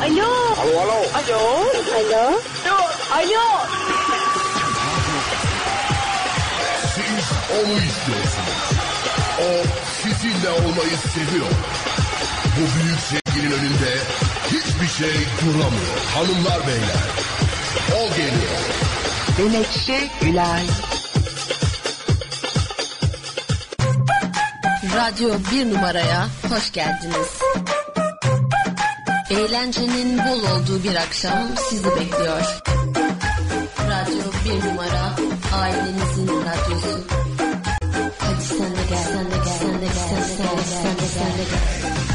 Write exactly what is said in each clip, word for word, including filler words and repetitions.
Alo. Alo alo. Alo. Alo. Alo. Siz onu istiyorsunuz. O sizinle olmayı seviyor. Bu büyük sevginin önünde hiçbir şey duramıyor. Hanımlar beyler. O geliyor. Menekşe Gülay. Radyo bir numaraya hoş geldiniz. Eğlencenin bol olduğu bir akşam sizi bekliyor. Radyo bir numara, ailenizin radyosu. Hadi sen de gel, sen de gel, sen de gel, sen de gel, sen de gel, sen de gel.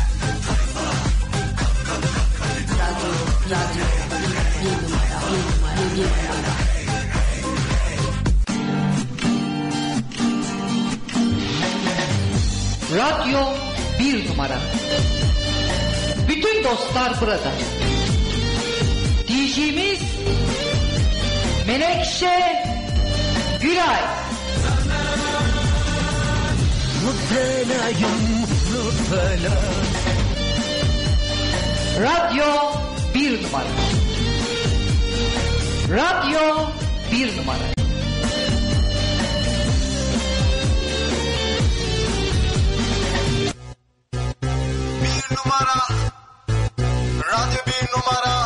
Radyo, radyo, bir numara, bir numara, bir numara. Radyo bir numara. Bütün dostlar burada. D J'miz Menekşe Gülay. Mutluyum, mutluyum. Radyo bir numara. Radyo bir numara. Bir numara. Radyo bir numara.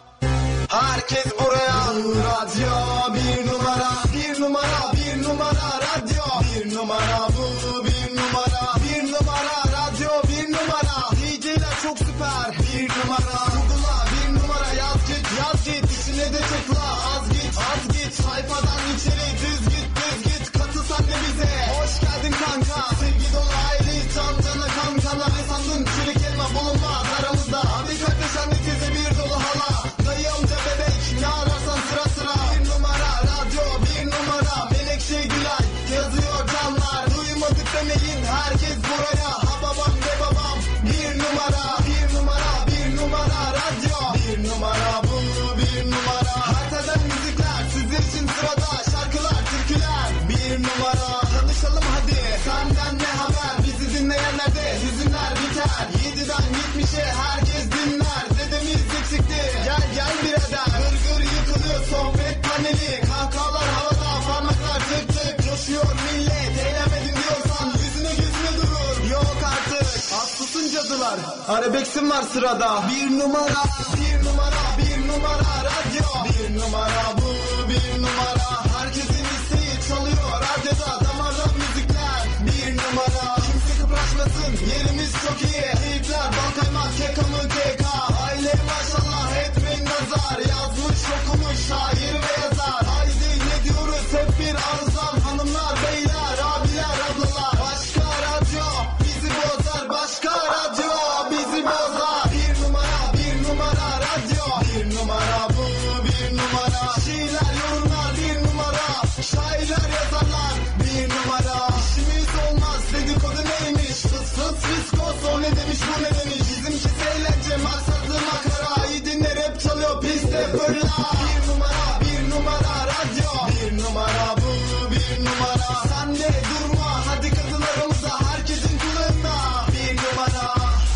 Herkes buraya. Radyo bir numara. Bir numara, bir numara. Radyo bir numara. Bu bir numara. Bir numara. Radyo bir numara. D J'ler çok süper. Bir numara. Google'a bir numara yaz git, yaz git. İçine de tıkla. Az git, az git. Sayfadan içeri düz git, düz git. Katıl sen de bize. Hoş geldin kanka. Sevgi dolu aile. Can cana kankana. Ne sandın? Çürük elma bulunmaz aramızda. Abi kardeş anne teyze bir dolu hala. Dayı amca bebek. Ne ararsan sıra sıra. Bir numara. Radyo bir numara. Menekşe Gülay. Yazıyor canlar. Duymadık demeyin. Herkes buraya. Ha babam ve babam. Bir numara. Bir numara. Bir numara. Radyo. Bir numara. Bu bir numara. Haritadan müzikler. Sizler için sırada. Şarkılar, türküler. Bir numara. Tanışalım hadi. Senden ne haber? Bizi dinleyenlerde hüzünler biter. Yediden yetmişe herkes dinler. Dedemiz eksikti. Gel gel birader. Gır gır yıkılıyor sohbet paneli. Kahkahalar havada. Parmaklar tık tık. Coşuyor millet. Eğlenmedin diyorsan yüzüne yüzüne durur. Yok artık. Haklısın cadılar. Arabeksim var sırada. Bir numara. Bir numara. Bir numara. Radyo. Bir numara. Bu bir numara. Herkesin isteği çalıyor. Radyoda damarda müzikler. Bir numara. Kimse kıpraşmasın. Yerimiz çok iyi. Keyifler, bal kaymak, kekamı keka. Aile maşallah etmeyin nazar. Yazmış okumuş şair ve yazar. Haydi ne diyoruz hep bir arzan. Hanımlar, beyler, abiler, ablalar. Başka radyo bizi bozar. Başka radyo bizi bozar. Bir numara, bir numara radyo. Bir numara bu bir numara. Şiirler, yorumlar bir numara. Şairler, yazarlar bir numara. İşimiz olmaz dedikodu neymiş? Fıs fıs fiskos o ne demiş bu ne demiş? Bizimkisi eğlence maksatlı makara. İyi dinle rap çalıyor piste fırla. Bir numara bir numara radyo. Bir numara bu bir numara. Sen de durma hadi katılarımıza. Herkesin kulağında. Bir numara.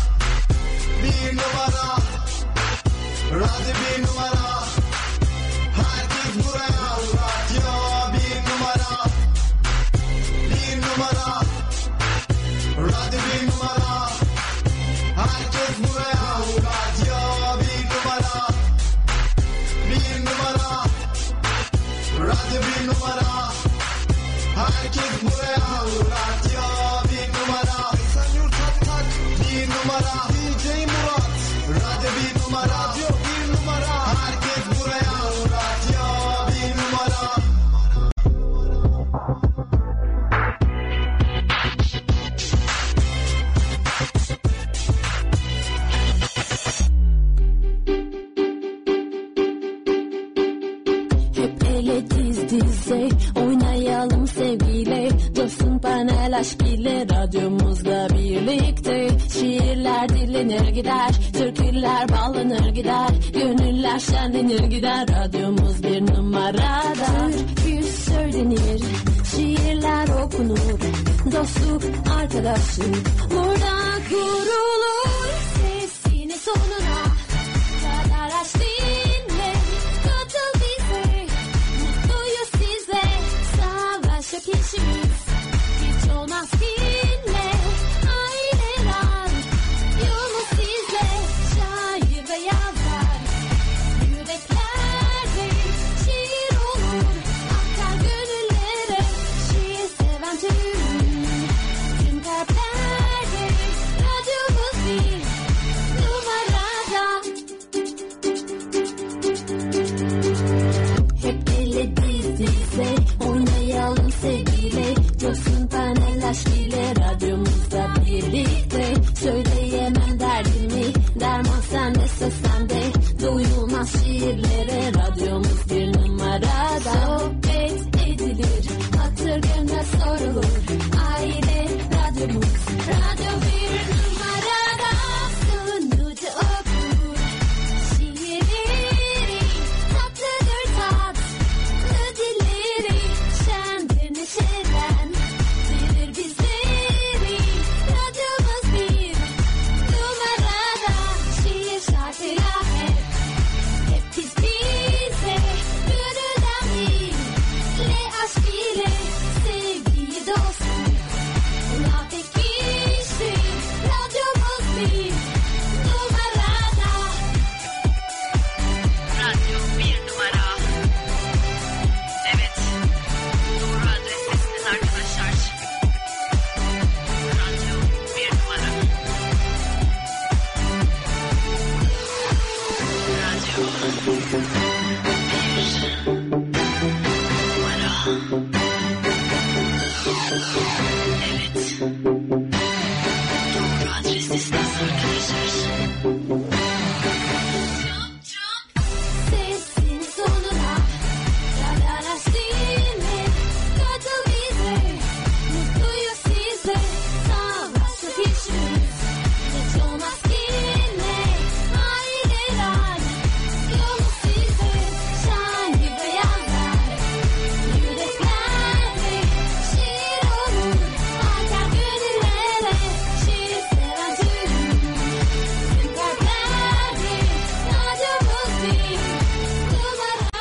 Bir numara. Radyo bir numara. Herkes buraya. Radyo bir numara. Bir numara. Radyo bir numara. Herkes buraya. Radyo bir numara. Bir numara. Radyo bir numara. Herkes buraya. Radyo bir numara. Sen yurt tak tak. Bir numara. D J Murat. Radyo bir numara. Radyo bir numara. Herkes buraya. Radyo bir numara. Hep ele diz dize oynayalım sevgiyle. Dostum panel aşk ile radyomuzla birlikte. Şiirler dinlenir gider, türküler bağlanır gider. Gönüller şenlenir gider, radyomuz bir numarada. Türkü söylenir, şiirler okunur. Dostluk, arkadaşlık burada kurulur. Sesini sonuna panel aşkıyla radyomuzda birlikte. Söyleyemem derdimi, derman sende, söz sende. Duyulmaz şiirlere radyomuz bir numarada. Sohbet edilir, hatır gönlüne sorulur. Aile radyomuz, radyo bir numarada. Sunucu okur, şiirleri tatlıdır tatlı dilleri. Şendir neşeden, verir bizleri. Radyomuz bir numarada. Şiir şarkıyla hep, hep biz bize. Gönülden ile, aşk ile, sevgiyi dostum. Buna tek kişi, radyomuz bir numarada. Radyo bir numara. Evet, doğru adrestesiniz arkadaşlar. Radyo bir numara. Radyo bir numara. Evet, doğru adrestesiniz arkadaşlar. Sesin sonuna kadar aşkine katıl bize. Mutluyuz size, savaştık işimiz. Hiç olmaz yine aileler. Yolu size, şen gibi yazar. Yüreklerde şiir olur. Atar gönüllere şiir seven tüm. Tüm kalplerde radyomuz bir numarada.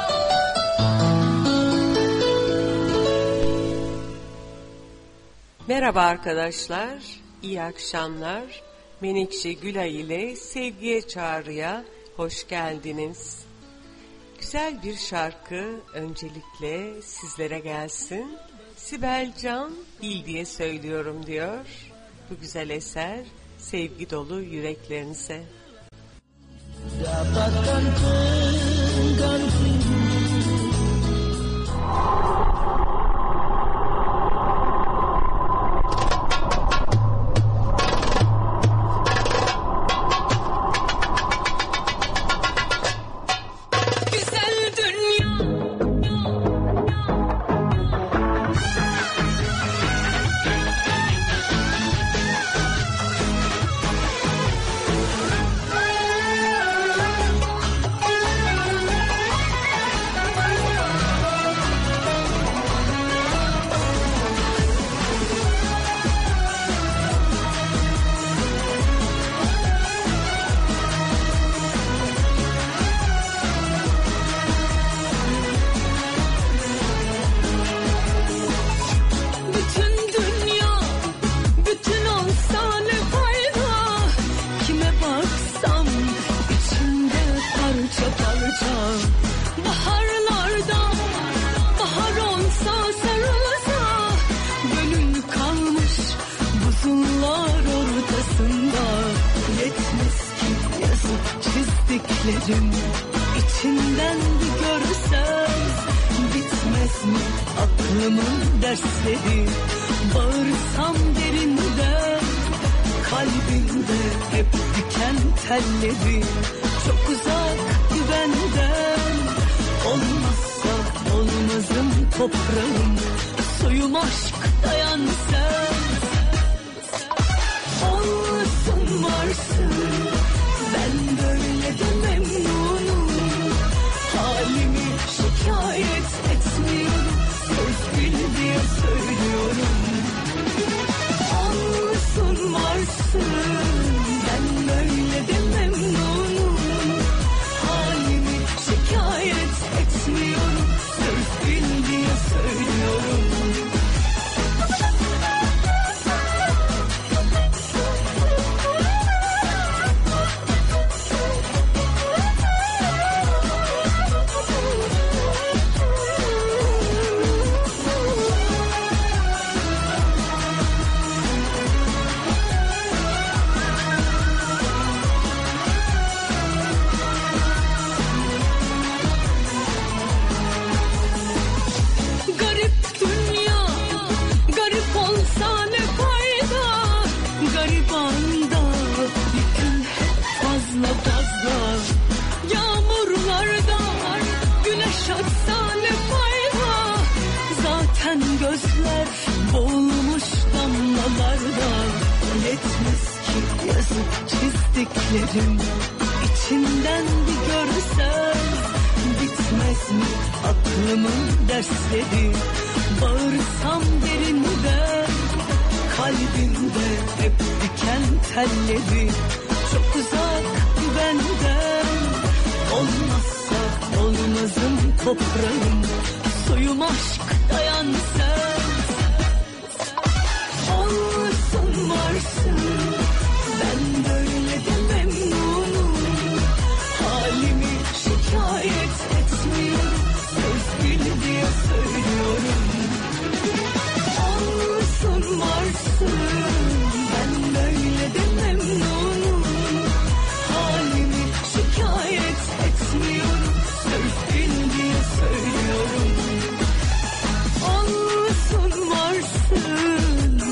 Merhaba arkadaşlar, iyi akşamlar. Menekşe Gülay ile Sevgiye Çağrı'ya hoş geldiniz. Güzel bir şarkı öncelikle sizlere gelsin. Sibel Can bil diye söylüyorum diyor. Bu güzel eser sevgi dolu yüreklerinize. Güzel dünya. Bütün dünya, bütün olsa ne fayda? Kime baksam içimde parça parça. Baharlarda bahar olsa sarılsa, gönül kalmış buzullar ortasında. Yetmez ki yazıp çizdiklerim, içinden bir görsen. Bitmez mi aklımın dersleri? Bağırsam derinden, kalbimde hep diken telleri. Çok uzak benden, olmazsa olmazım toprağım. Suyum aşk, dayan sen. Olsun varsın, ben böyle de memnunum. Halimi şikayet etmiyorum, söz bil diye söylüyorum. Olsun varsın, ben böyle de memnunum. Halimi şikayet etmiyorum, söz bil diye söylüyorum. yetmez ki yazıp çizdiklerim. İçinden bir görsen bitmez mi aklımın dersleri? Bağırsam derinden, kalbimde hep diken telleri. Çok uzak benden, olmazsa olmazım toprağım. Soyum aşk, dayan sen. Olsun varsın, ben böyle de memnunum. Halimi şikayet etmiyorum, söz bil diye söylüyorum. Olsun varsın, ben böyle de memnunum. Halimi şikayet etmiyorum, söz bil diye söylüyorum. Olsun varsın,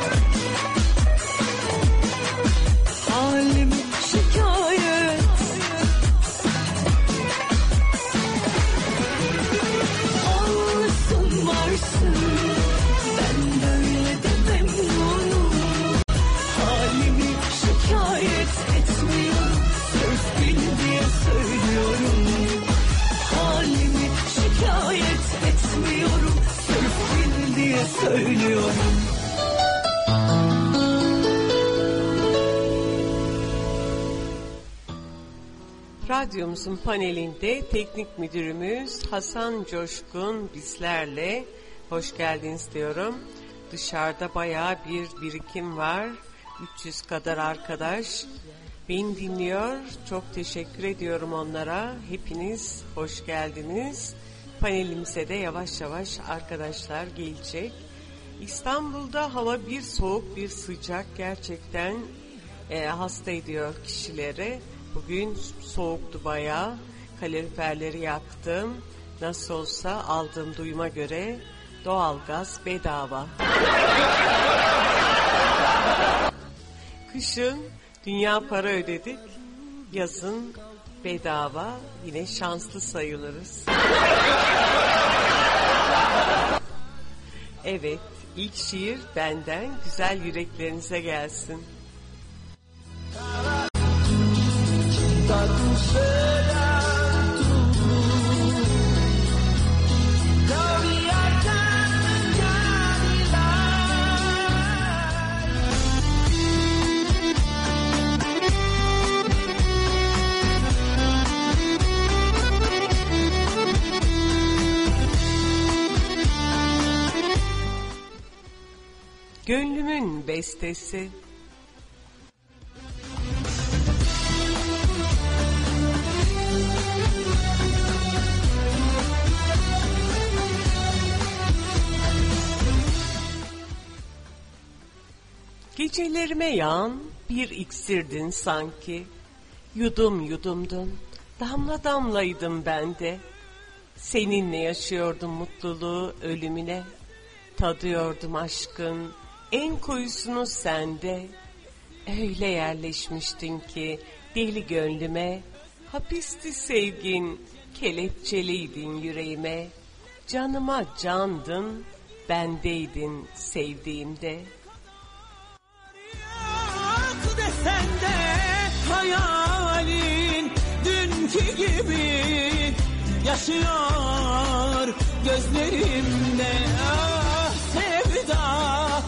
halimi şikayet. Olsun varsın, ben böyle de memnunum. Halimi şikayet etmiyorum, söz bil diye söylüyorum. Halimi şikayet etmiyorum, söz bil diye söylüyorum. Radyomuzun panelinde teknik müdürümüz Hasan Coşkun bizlerle. Hoş geldiniz diyorum. Dışarıda bayağı bir birikim var. üç yüz kadar arkadaş beni dinliyor. Çok teşekkür ediyorum onlara. Hepiniz hoş geldiniz. Panelimize de yavaş yavaş arkadaşlar gelecek. İstanbul'da hava bir soğuk bir sıcak, gerçekten e, hasta ediyor kişileri. Bugün soğuktu bayağı. Kaloriferleri yaktım. Nasıl olsa aldığım duyuma göre doğalgaz bedava. Kışın dünya para ödedik. Yazın bedava. Yine şanslı sayılırız. Evet, ilk şiir benden, güzel yüreklerinize gelsin. Gönlümün bestesi. Gecelerime yağan bir iksirdin sanki. Yudum yudumdun, damla damlaydım ben de. Seninle yaşıyordum mutluluğu ölümüne. Tadıyordum aşkın en koyusunu sende. Öyle yerleşmiştin ki deli gönlüme. Hapisti sevgin, kelepçeliydin yüreğime. Canıma candın, bendeydin sevdiğimde. Yok desen de hayalin dünkü gibi yaşıyor gözlerimde. Ah sevda,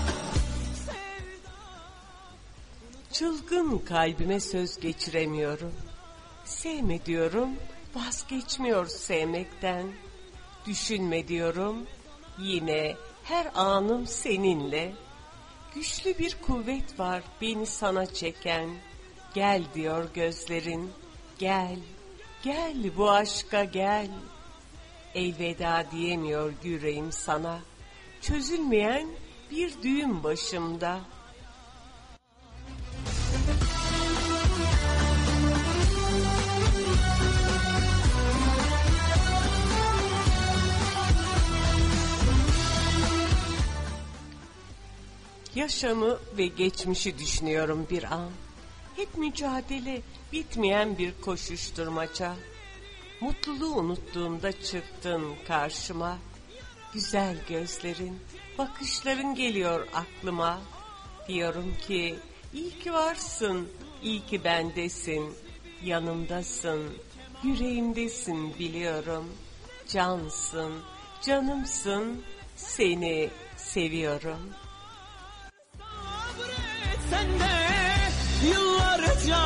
çılgın kalbime söz geçiremiyorum. Sevme diyorum, vazgeçmiyor sevmekten. Düşünme diyorum, yine her anım seninle. Güçlü bir kuvvet var beni sana çeken. Gel diyor gözlerin, gel, gel bu aşka gel. Elveda diyemiyor yüreğim sana. Çözülmeyen bir düğüm başımda. Yaşamı ve geçmişi düşünüyorum bir an. Hep mücadele, bitmeyen bir koşuşturmaca. Mutluluğu unuttuğumda çıktın karşıma. Güzel gözlerin, bakışların geliyor aklıma. Diyorum ki İyi ki varsın, iyi ki bendesin, yanımdasın, yüreğimdesin biliyorum. Cansın, canımsın, seni seviyorum. Sen de yıllarca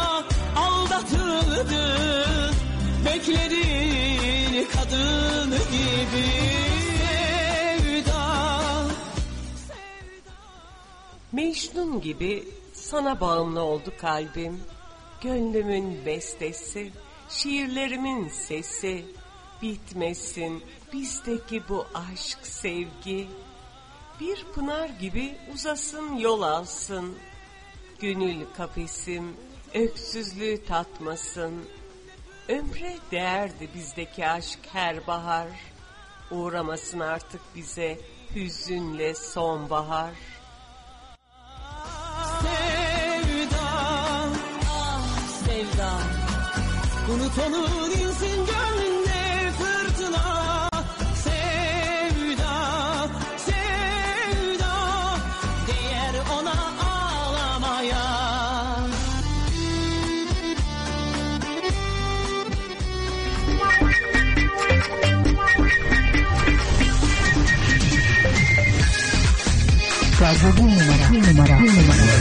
aldatıldın, bekledin kadın gibi. Sevda, Mecnun gibi sana bağımlı oldu kalbim. Gönlümün bestesi, şiirlerimin sesi. Bitmesin bizdeki bu aşk sevgi. Bir pınar gibi uzasın yol alsın. Gönül kafesim öksüzlüğü tatmasın. Ömre değerdi bizdeki aşk her bahar. Uğramasın artık bize hüzünle sonbahar. sevda, ah sevda. Unut onu dinsin gönlünde fırtına. Sevda, sevda, değer ona ağlamaya. Radyo bir numara, bir numara, bir numara.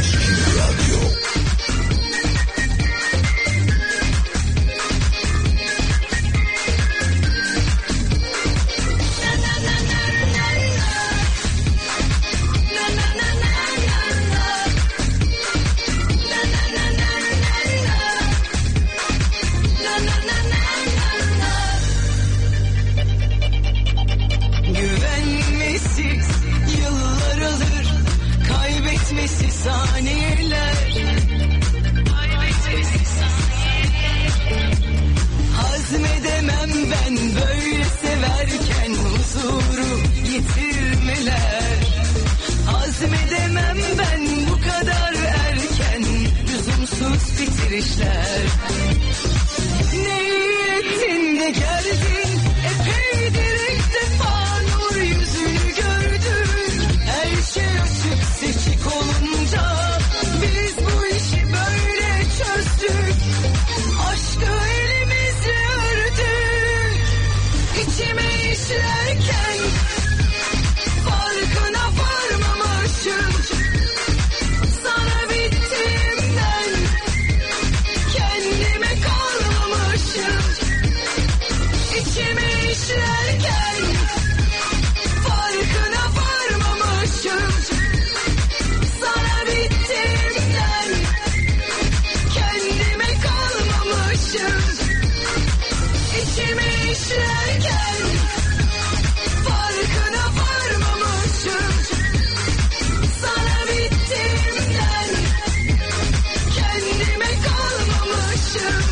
Güvenmesiz yıllar alır, kaybetmesi saniyeler. Kaybetmesi saniyeler. Hazmedemem ben böyle severken huzuru yitirmeler. Hazmedemem ben bu kadar erken lüzumsuz bitirişler. Ne iyi ettin de geldin, epeydir ilk defa nur yüzünü gördüm. Her şey açık seçik olunca biz bu işi böyle çözdük. Aşkı elimizle ördük. İçime işlerken farkına varmamışım. Sana bittiğimden kendime kalmamışım. İçime işlerken farkına varmamışım. Sana bittiğimden kendime kalmamışım. İçime işlerken farkına varmamışım. Sana bittiğimden kendime kalmamışım.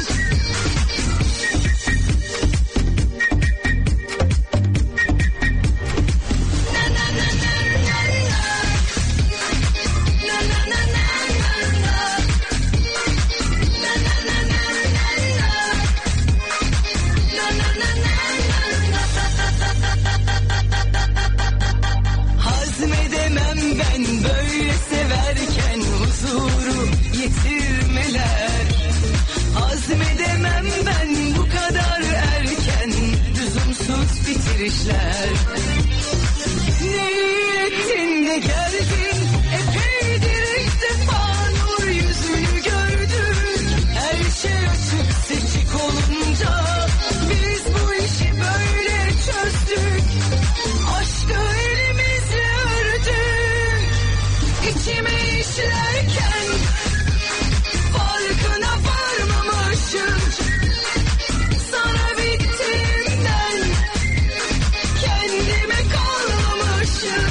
Hazmedemem ben böyle severken huzuru yitirmeler. Hazmedemem ben bu kadar erken lüzumsuz bitirişler. Ne iyi ettin de geldin, epeydir ilk defa nur yüzünü gördük. Her şey açık seçik olunca biz bu işi böyle çözdük. Aşkı elimizle ördük. İçime işlerken farkına varmamışım. Sana bittiğimden kendime kalmamışım.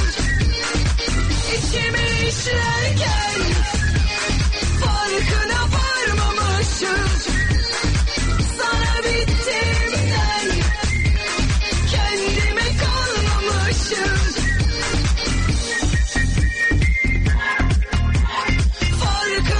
İçime işlerken farkına varmamışım. Sana bittiğimden kendime kalmamışım. Farkına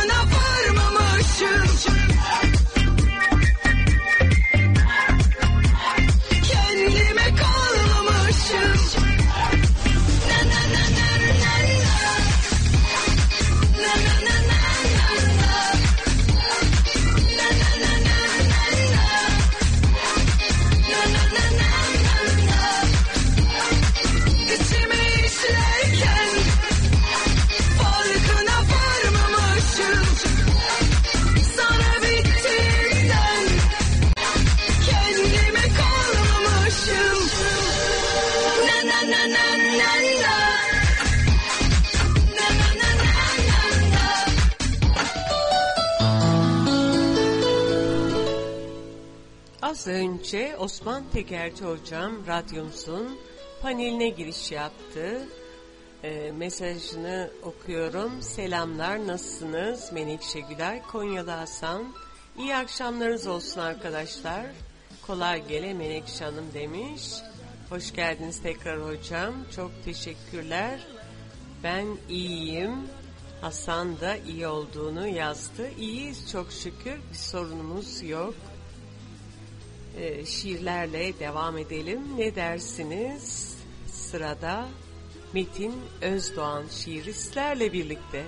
Az önce Osman Tekerci hocam radyomuzun paneline giriş yaptı. E, mesajını okuyorum. Selamlar, nasılsınız? Menekşe Gülay, Konyalı Hasan. İyi akşamlarınız olsun arkadaşlar. Kolay gele Menekşe Hanım demiş. Hoş geldiniz tekrar hocam. Çok teşekkürler. Ben iyiyim. Hasan da iyi olduğunu yazdı. İyiyiz çok şükür. Bir sorunumuz yok. Ee, şiirlerle devam edelim. Ne dersiniz? Sırada Metin Özdoğan şiiri sizlerle birlikte.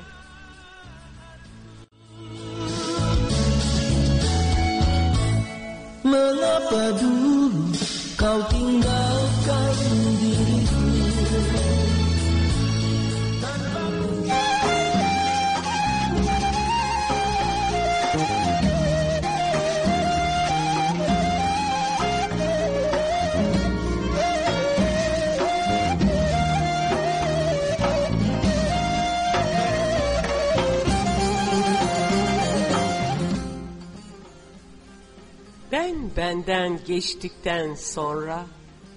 Mengapa dulu kau tinggalkan diriku? Ben benden geçtikten sonra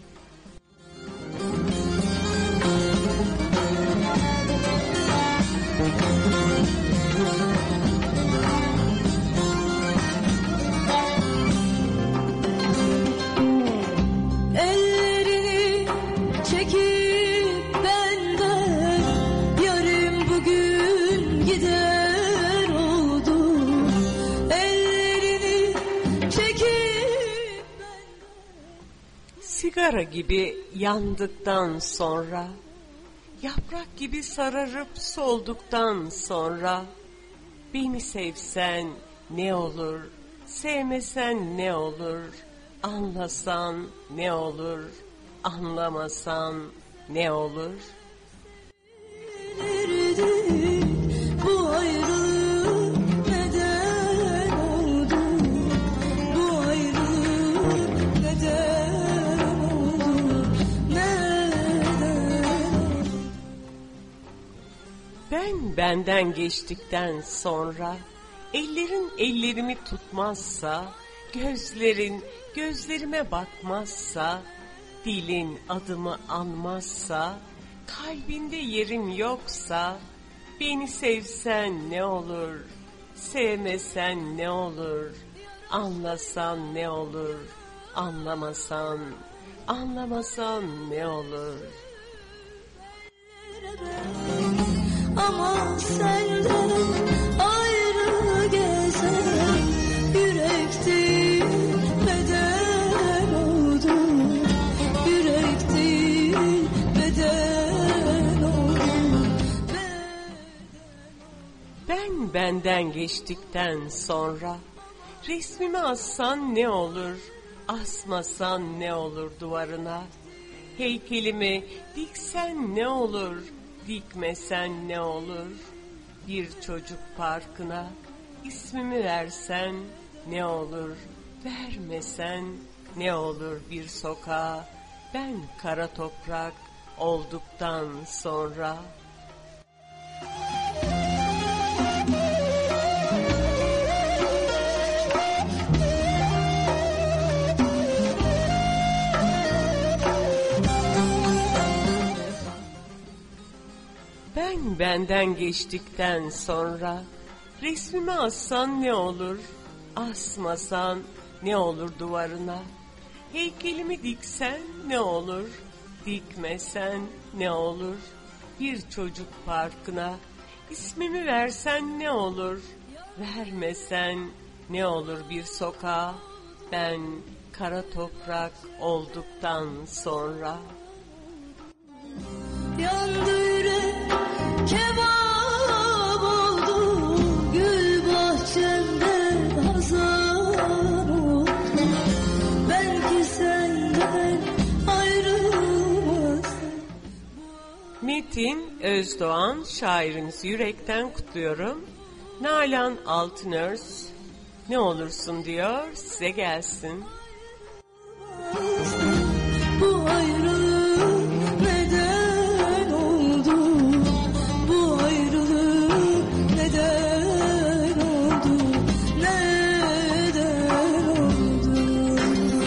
ellerini çekip benden yarın bugün gider oldu. Ellerini çekip sigara gibi yandıktan sonra, yaprak gibi sararıp solduktan sonra, beni sevsen ne olur, sevmesen ne olur, anlasan ne olur, anlamasan ne olur? bu ayrılık neden oldu? Bu ayrılık neden oldu? Neden oldu? Ben benden geçtikten sonra, ellerin ellerimi tutmazsa, gözlerin gözlerime bakmazsa, dilin adımı anmazsa, kalbinde yerim yoksa, beni sevsen ne olur, sevmesen ne olur, anlasan ne olur, anlamasan, anlamasan ne olur? Ama senden ayrı gezen yürek değil beden oldu. Yürek değil beden oldu. Ben benden geçtikten sonra, resmimi assan ne olur, asmasan ne olur duvarına? Heykelimi diksen ne olur, dikmesen ne olur? Bir çocuk parkına ismimi versen ne olur, vermesen ne olur bir sokağa? Ben kara toprak olduktan sonra. Ben benden geçtikten sonra, resmimi assan ne olur, asmasan ne olur duvarına? Heykelimi diksen ne olur, dikmesen ne olur? Bir çocuk parkına ismimi versen ne olur, vermesen ne olur bir sokağa? Ben kara toprak olduktan sonra. Yandı yürek kebap oldu, gül bahçemde hazan oldu. Belki senden ayrılmaz. Metin Özdoğan şairimizi yürekten kutluyorum. Nalan Altınörs ne olursun diyor, size gelsin. Bu ayrılık neden oldu? Bu ayrılık neden oldu? Neden oldu?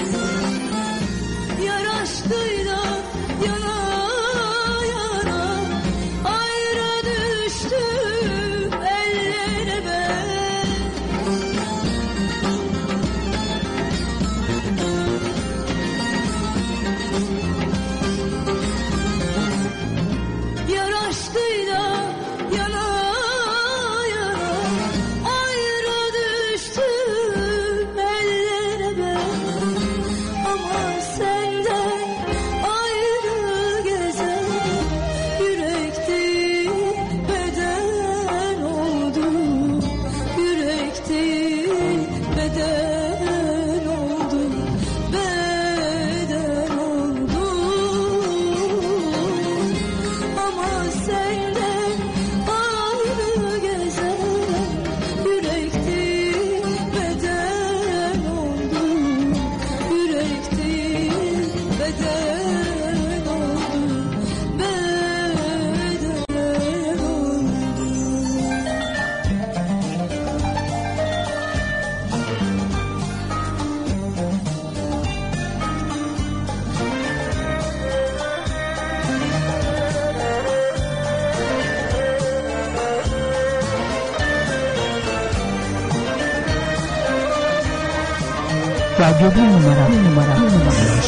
Radyo bir numara, bir numara, bir numara.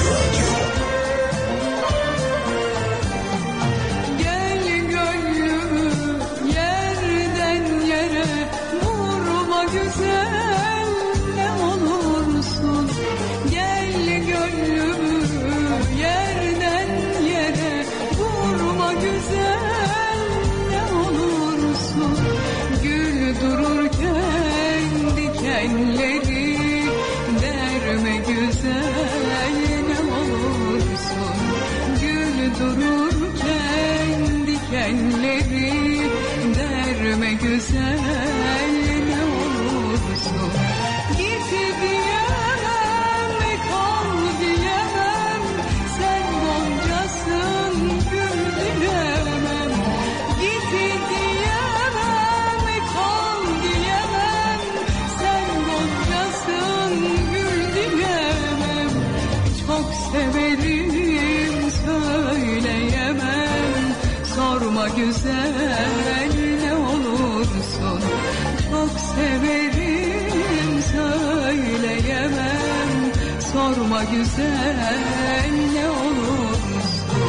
Gel gönlümü yerden yere vurma güzel ne olursun. Gel gönlümü yerden yere vurma güzel ne olursun. Gül dururken dikenleri derme güzel ne olursun. Gül dururken dikenleri derme güzel ne olursun. Git diyemem, kal diyemem, sen goncasın gül diyemem. Git diyemem, kal diyemem, sen goncasın gül diyemem. Çok severim söyleyemem, sorma güzel ne olursun. Çok severim söyleyemem, sorma güzel ne olursun.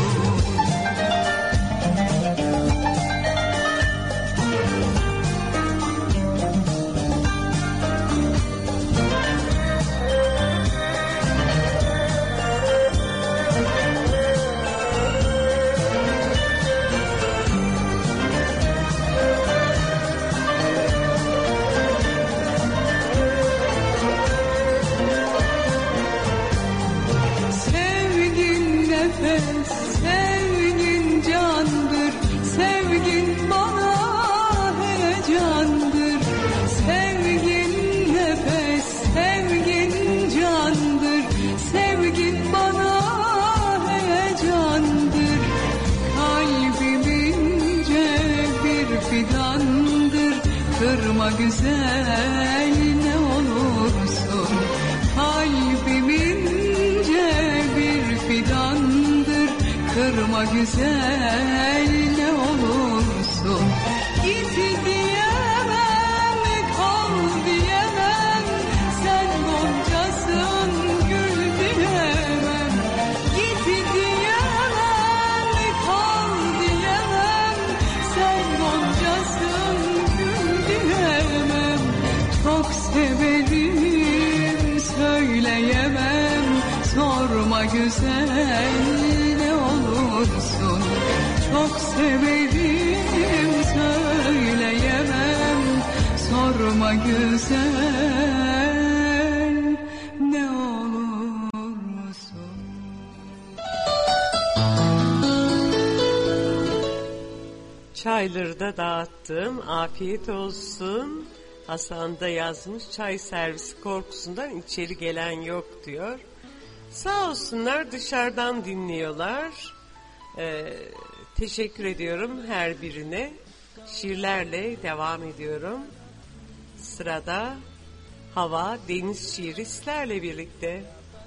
Sevgin nefes, sevgin candır, sevgin bana heyecandır. Sevgin nefes, sevgin candır, sevgin bana heyecandır. Kalbimince bir fidandır, kırma güzel ne olursun. Kalbimince bir fidandır, kırma güzel ne olursun. Git diyemem, kal diyemem, sen goncasın gül diyemem. Git diyemem, kal diyemem, sen goncasın gül diyemem. Çok severim söyleyemem, sorma güzel ne olursun. Çok severim söyleyemem, sorma güzel ne olursun. Çayları da dağıttım. Afiyet olsun. Hasan da yazmış, çay servisi korkusundan içeri gelen yok diyor. Sağ olsunlar, dışarıdan dinliyorlar. Ee, teşekkür ediyorum her birine. Şiirlerle devam ediyorum. Sırada Hava Deniz şiiri sizlerle birlikte.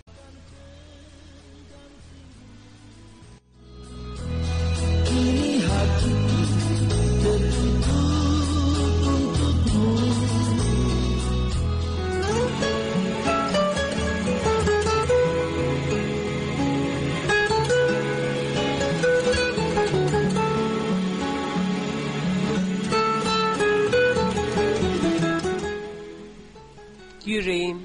Kini hati tertutup untukmu. Yüreğim.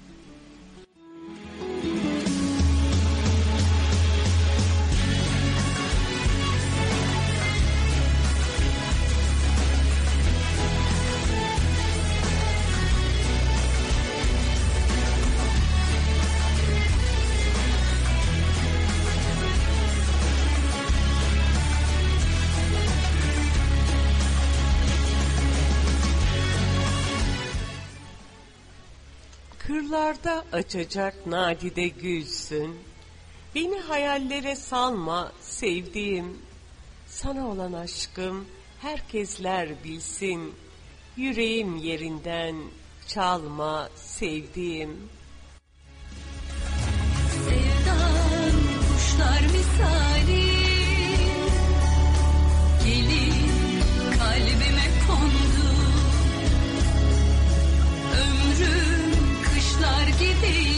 Kırlarda açacak nadide gülsün. Beni hayallere salma sevdiğim. Sana olan aşkım herkesler bilsin. Yüreğim yerinden çalma sevdiğim. Sevdan kuşlar misali gelip kalbime kondu. Ömrüm kışlar gibi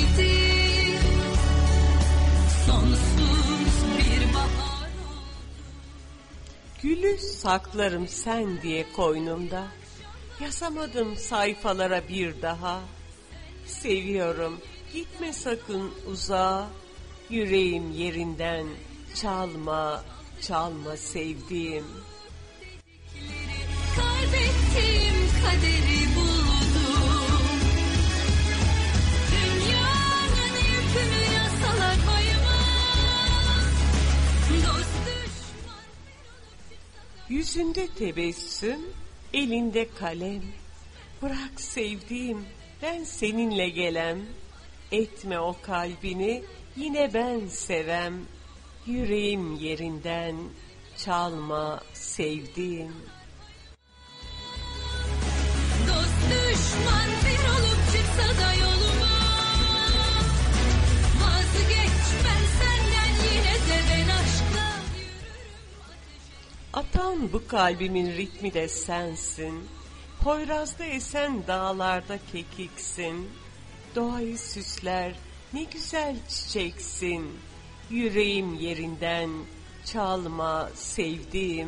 Gülü saklarım sen diye koynumda. Yazamadım sayfalara bir daha. Seviyorum, gitme sakın uzağa. Yüreğim yerinden çalma, çalma sevdiğim. Kaybettiğim kaderi buldum. Dünyanın yükünü yasalar payıma. Dost düşman. Yüzünde tebessüm, elinde kalem. Bırak sevdiğim, ben seninle gelem. Etme o kalbini, yine ben sevem. Yüreğim yerinden çalma sevdiğim. Dost düşman bir olup çıksa da yoluma. Vazgeç ben senden, yine de ben aşkla yürürüm. Atan bu kalbimin ritmi de sensin. Poyrazda esen dağlarda kekiksin. Doğayı süsler, ne güzel çiçeksin. Yüreğim yerinden çalma sevdiğim.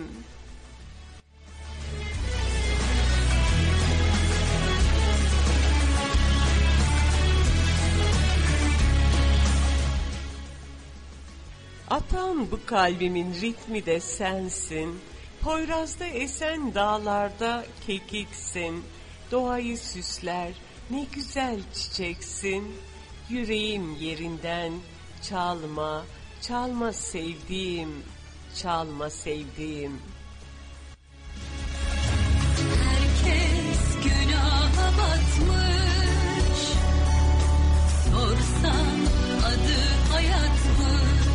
Atan bu kalbimin ritmi de sensin. Poyrazda esen dağlarda kekiksin. Doğayı süsler, ne güzel çiçeksin. Yüreğim yerinden çalma, çalma sevdiğim, çalma sevdiğim. Herkes günaha batmış. Sorsam adı hayatmış.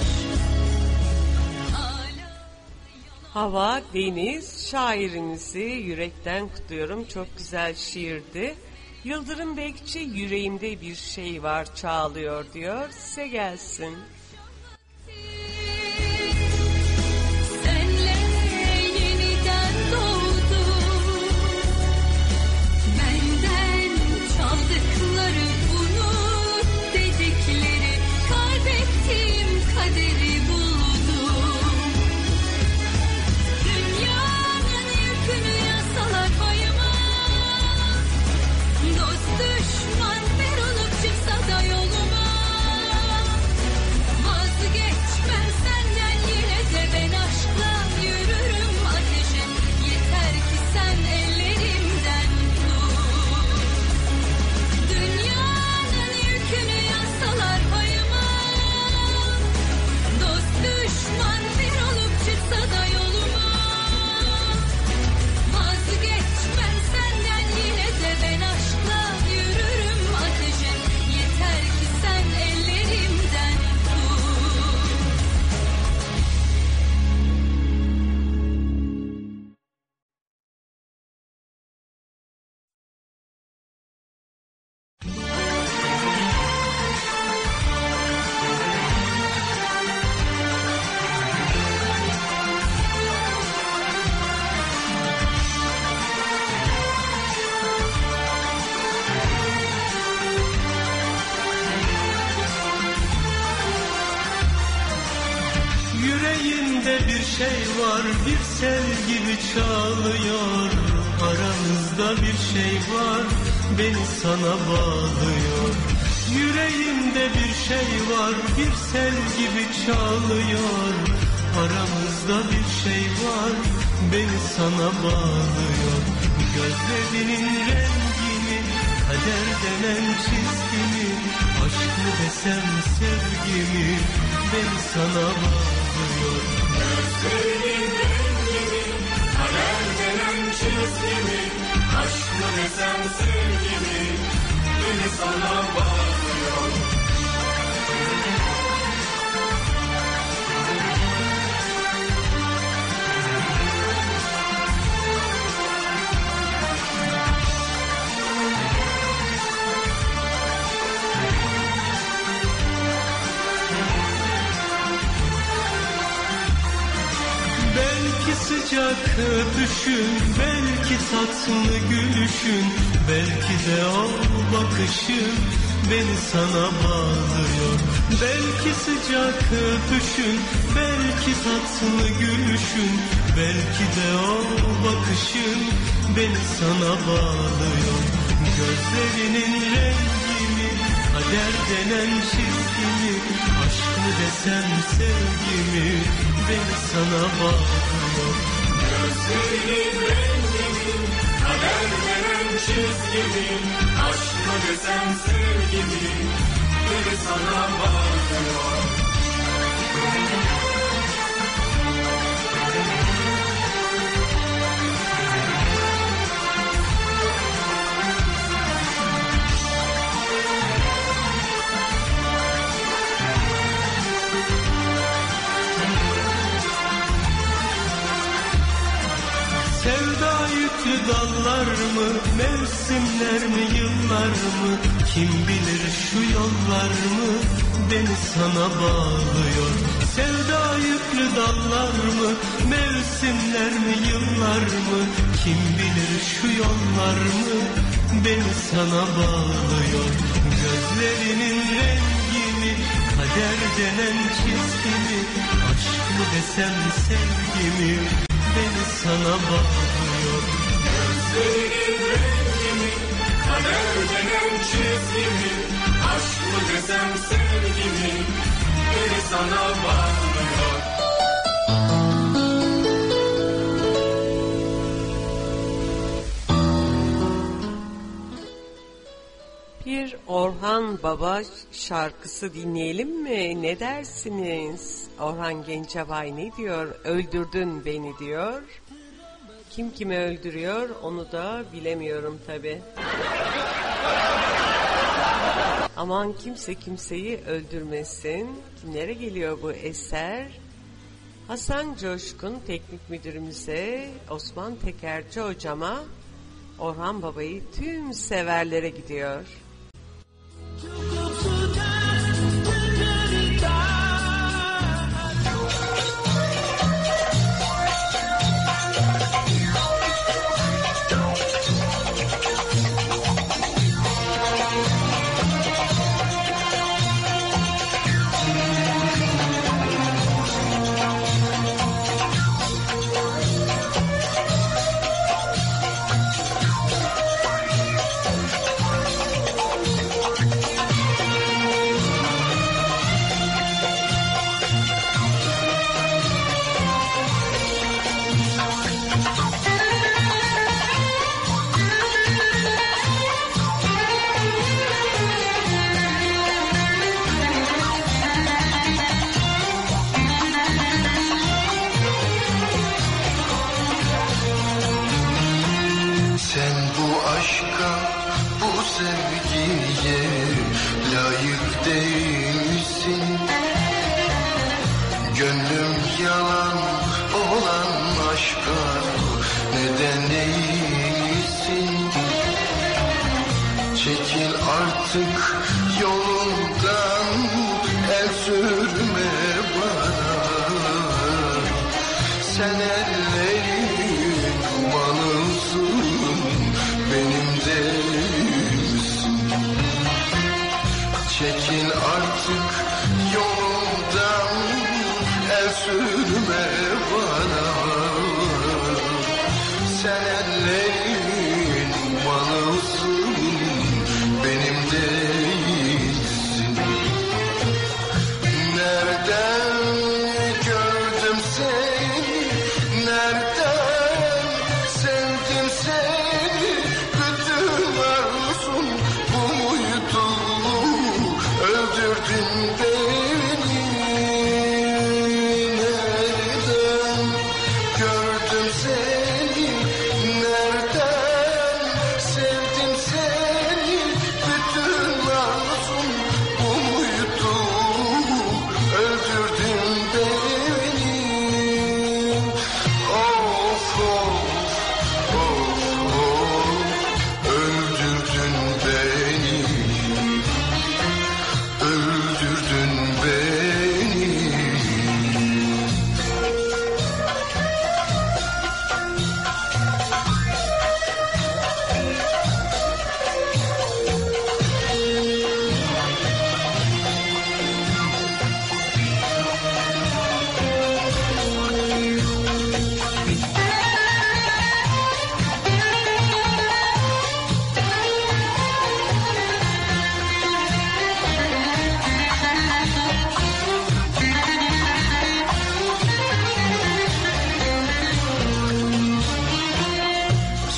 Hava, Deniz, şairinizi yürekten kutluyorum. Çok güzel şiirdi. Yıldırım Bekçi, yüreğimde bir şey var çağlıyor diyor. Size gelsin. Senle yeniden doğdum. Benden çaldıkları, unut dedikleri, kaybettiğim kaderi buldum. Dünyanın yükünü yasalar payıma. Dost düşman bir olup çıksa da yoluma. Vazgeç ben senden, yine de ben aşkla yürürüm ateşe. Yeter ki sen ellerimden tut. Dünyanın yükünü yasalar payıma. Dost düşman bir olup çıksa da yoluma. Vazgeç ben senden, yine de ben aşkla yürürüm ateşe. Yeter ki sen ellerimden tut. Yüreğimde bir şey var, bir sel gibi çağlıyor. Aramızda bir şey var, beni sana bağlıyor. Yüreğimde bir şey var, bir sel gibi çağlıyor. Aramızda bir şey var, beni sana bağlıyor. Gözlerinin rengini, kader denen çizgini, aşk mı desem sevgimi, beni sana bağlıyor. Gözlerinin rengini, kader denen çizgimi, aşk mı desem sevgimi, beni sana bağlıyor. Belki sıcak öpüşün, belki tatlı gülüşün, belki de o bakışın beni sana bağlıyor. Belki sıcak öpüşün, belki tatlı gülüşün, belki de o bakışın beni sana bağlıyor. Gözlerinin rengini, kader denen çizgini, aşk mı desem sevgimi beni sana bağlıyor. Gözlerinin rengini, kader denen çizgimi, aşk mı desem sevgimi beni sana bağlıyor. Sevda yüklü dallar mı, mevsimler mi, yıllar mı, kim bilir şu yollar mı beni sana bağlıyor. Sevda yüklü dallar mı, mevsimler mi, yıllar mı, kim bilir şu yollar mı beni sana bağlıyor. Gözlerinin rengini, kader denen çizgini, aşk mı desem sevgimi beni sana bağlıyor. Gözlerinin rengini, kader denen çizgimi, aşk mı desem sevgimi beni sana bağlıyor. Bir Orhan Baba şarkısı dinleyelim mi? Ne dersiniz? Orhan Gencebay ne diyor? Öldürdün beni diyor. Kim kimi öldürüyor onu da bilemiyorum tabi. Aman kimse kimseyi öldürmesin. Kimlere geliyor bu eser? Hasan Coşkun teknik müdürümüze, Osman Tekerci hocama, Orhan Baba'yı tüm severlere gidiyor.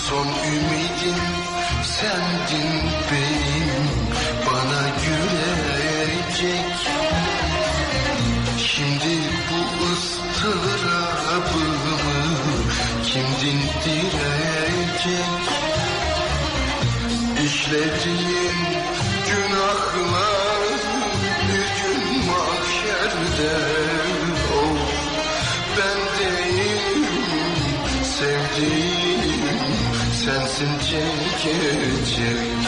Son ümidim sendin benim, bana gülecek. Şimdi bu ıstırabımı kim dindirecek? İşlediğim günahlar bir gün mahşerde, oh ben değilim sevdiğim, sensin çekecek.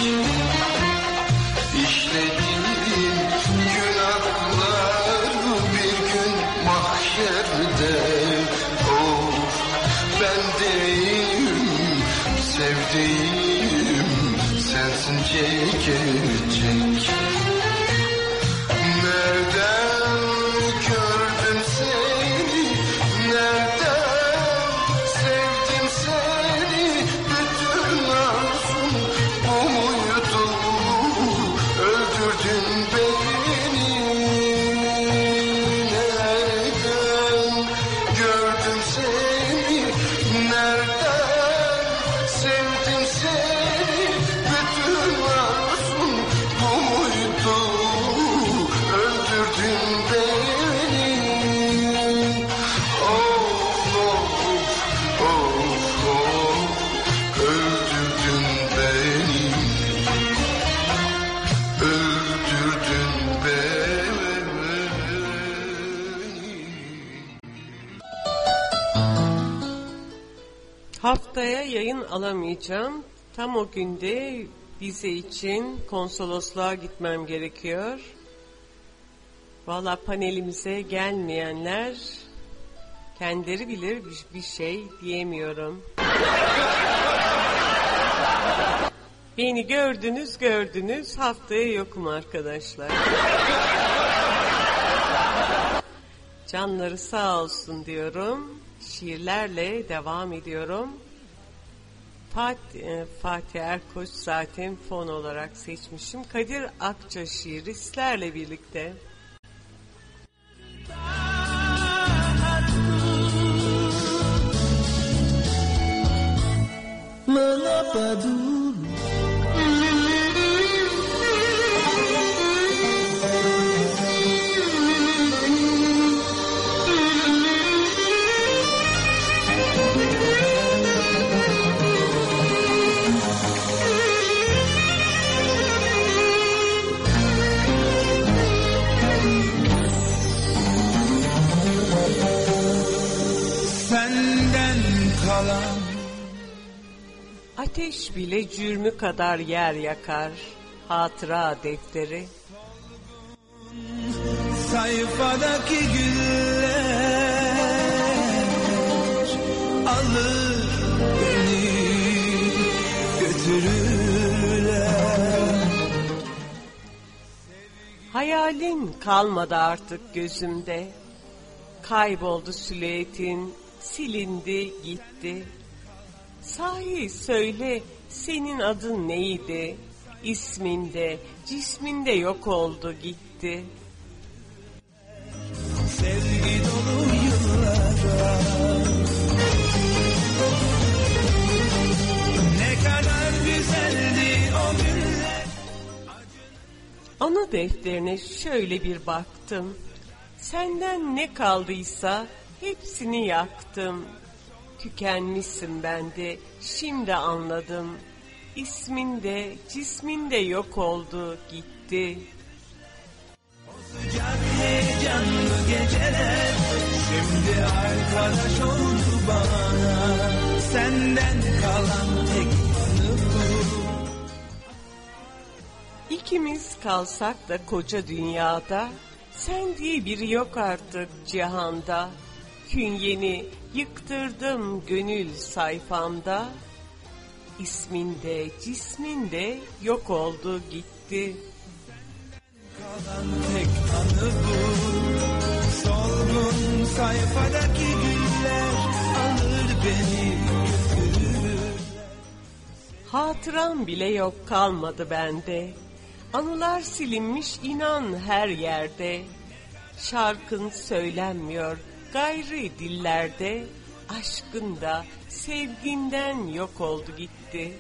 İşlediğim günahlar bir gün mahşerde, oh ben değilim sevdiğim, sensin çekecek. Nereden gördüm seni, nereden sevdim seni, bütün arzum bu muydu, öldürdün beni. Nereden gördüm seni, nereden sevdim seni, bütün arzum bu muydu, öldürdün beni. Of of of of, öldürdün beni, öldürdün beni. Haftaya yayın alamayacağım. Tam o günde vize için konsolosluğa gitmem gerekiyor. Valla panelimize gelmeyenler kendileri bilir, bir, bir şey diyemiyorum. Beni gördünüz gördünüz, haftaya yokum arkadaşlar. Canları sağ olsun diyorum. Şiirlerle devam ediyorum. Fatih, Fatih Erkoç zaten fon olarak seçmişim. Kadir Akça şiiri sizlerle birlikte. Mengapa dulu senden kalan Ateş bile cürmü kadar yer yakar, hatıra defteri. sayfadaki güller alır beni götürürler. Hayalin kalmadı artık gözümde, kayboldu silüetin, silindi gitti. Sahi söyle, senin adın neydi? İsminde, cisminde yok oldu gitti. Sevgi dolu yıllara ne kadar güzeldi o günler. Anı defterine şöyle bir baktım. Senden ne kaldıysa hepsini yaktım. Tükenmişsin bende, şimdi anladım. İsminde, cisminde yok oldu gitti. O sıcak heyecanlı geceler şimdi arkadaş oldu bana. Senden kalan tek anı bu. İkimiz kalsak da koca dünyada, sen diye biri yok artık cihanda. Künyeni yıktırdım gönül sayfamda. İsminde, cisminde yok oldu gitti. Kalan tek anı bu. Solgun sayfadaki güller alır beni götürür. Hatıram bile yok kalmadı bende. Anılar silinmiş inan her yerde. Şarkın söylenmiyor gayri dillerde. Aşkın da sevginden yok oldu gitti.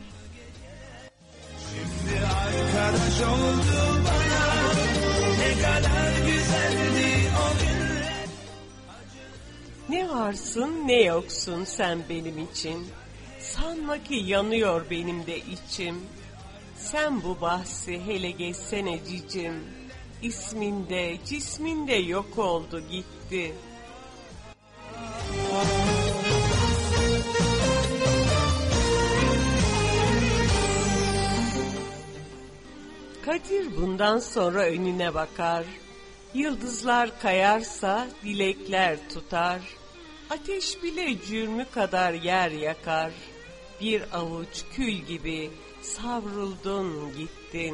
Şimdi arkadaş oldu bana, ne kadar güzeldi o günler. Ne varsın ne yoksun sen benim için. Sanma ki yanıyor benim de içim. Sen bu bahsi hele geçsene cicim. İsminde cisminde yok oldu gitti. Kadir bundan sonra önüne bakar. Yıldızlar kayarsa dilekler tutar. Ateş bile cürmü kadar yer yakar. Bir avuç kül gibi savruldun gittin.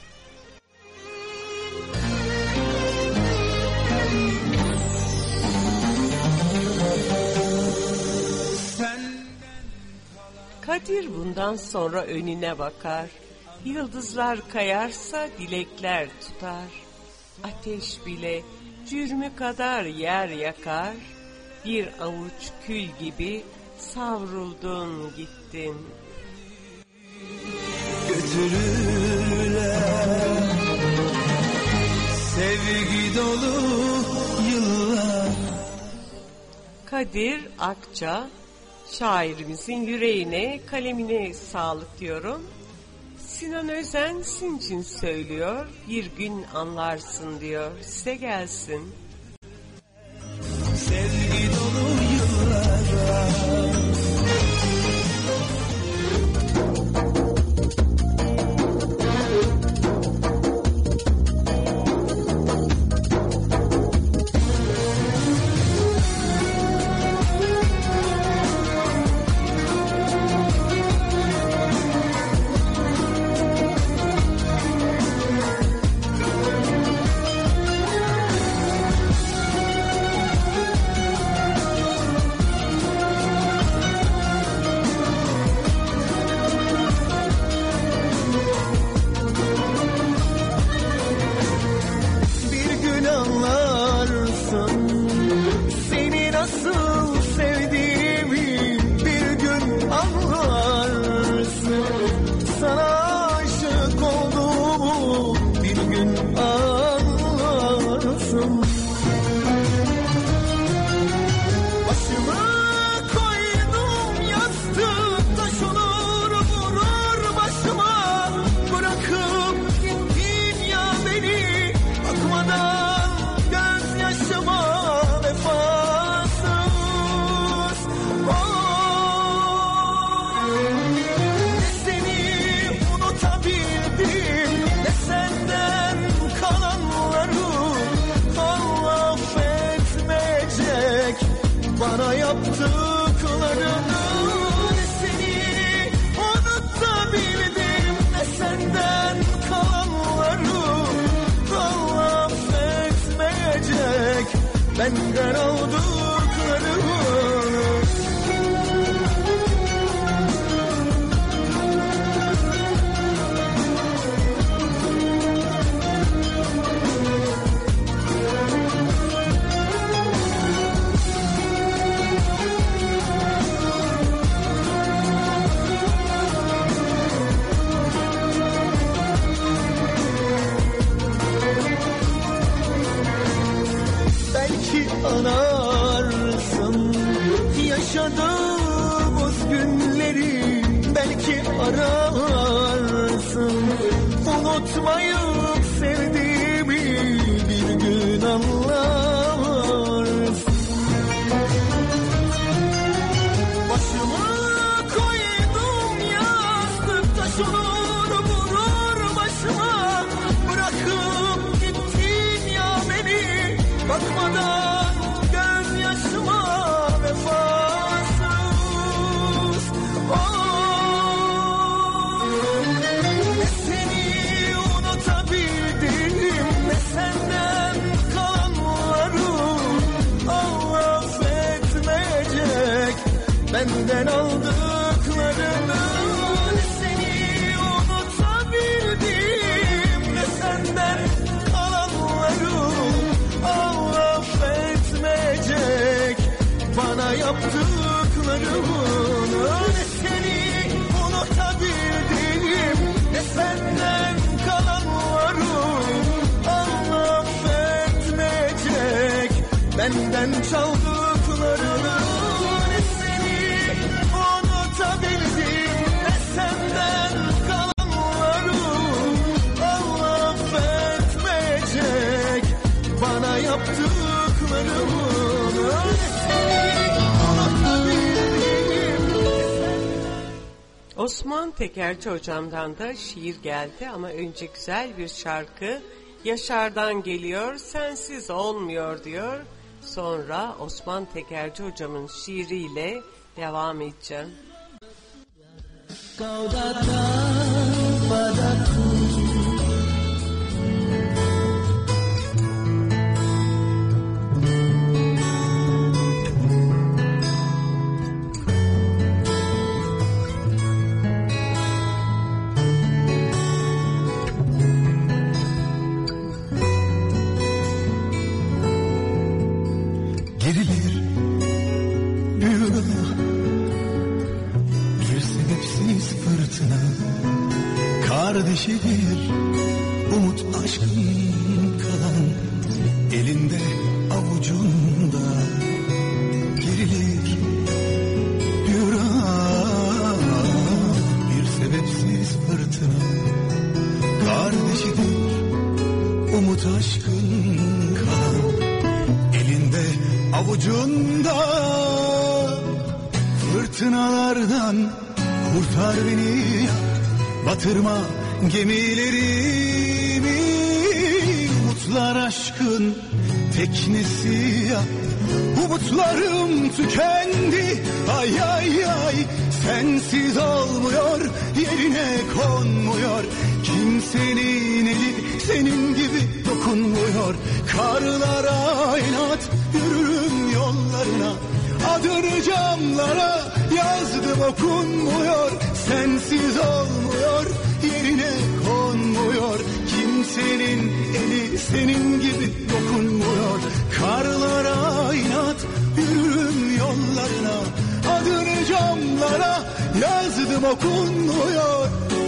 Kadir bundan sonra önüne bakar. Yıldızlar kayarsa dilekler tutar. Ateş bile cürmü kadar yer yakar. Bir avuç kül gibi savruldun gittin. Götürürler sevgi dolu yıllar. Kadir Akça, şairimizin yüreğine, kalemine sağlık diyorum. Sinan Özen sizin için söylüyor, bir gün anlarsın diyor, size gelsin. Sevgi dolu yıllara. Bana yaptıklarını, ne seni unutabildim, ne senden kalanları. Allah affetmeyecek benden aldıklarını. Anarsın yaşadığımız günleri, belki ararsın. Unutmayıp sevdiğimi bir gün anlarsın. Başımı koydum yastık taşını vurur başıma. Bırakıp gittin ya beni bakmadan. Seni unutabildim, çaldıklarını, ne seni unutabildim, ne senden kalanları. Allah affetmeyecek bana yaptıklarımı, ne seni unutabildim. Osman Tekerci hocamdan da şiir geldi ama önce güzel bir şarkı Yaşar'dan geliyor. Sensiz olmuyor diyor. Sonra Osman Tekerci hocamın şiiriyle devam edeceğim. Kau datang padaku, gerilir büyür bir sebepsiz fırtına, kardeşidir umut aşkın kalan, elinde avucunda gerilir büyür bir sebepsiz fırtına, kardeşidir umut aşkın kalan, elinde avucunda. Fırtınalardan kurtar beni, batırma gemilerimi. Umutlar aşkın teknesi ya, umutlarım tükendi. Ay ay ay, sensiz olmuyor, yerine konmuyor. Kimsenin eli senin gibi dokunmuyor. Karlara inat yürürüm yollarına, adını camlara yazdım okunmuyor. Sensiz olmuyor, yerine konmuyor. Kimsenin eli senin gibi dokunmuyor. Karlara inat yürürüm yollarına, adını camlara yazdım okunmuyor.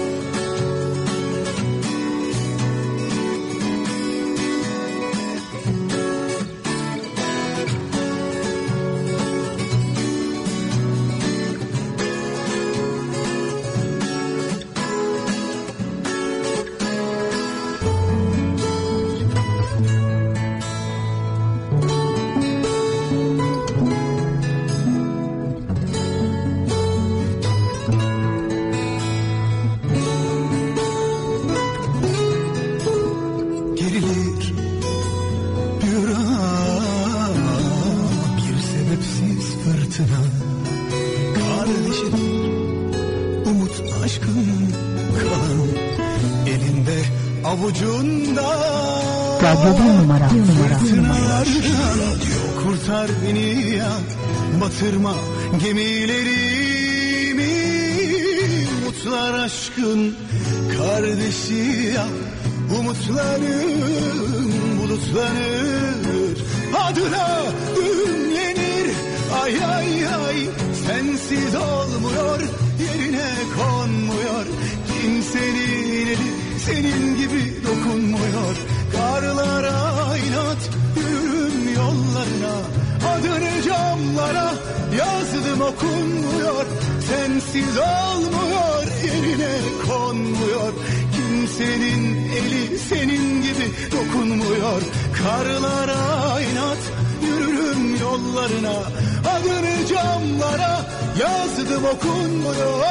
Avucunda Radyo bir numara, bir numara, bir numara. Kurtar beni ya, batırma gemilerimi. Umutlar aşkın kardeşi ya, umutlarım bulutlanır, adına ünlenir. Ay ay ay, sensiz olmuyor, yerine konmuyor. Kimsenin eli senin gibi dokunmuyor. Karlara inat yürürüm yollarına, adını camlara yazdım okunmuyor. Sensiz olmuyor, yerine konmuyor. Kimsenin eli senin gibi dokunmuyor. Karlara inat yürürüm yollarına, adını camlara yazdım okunmuyor.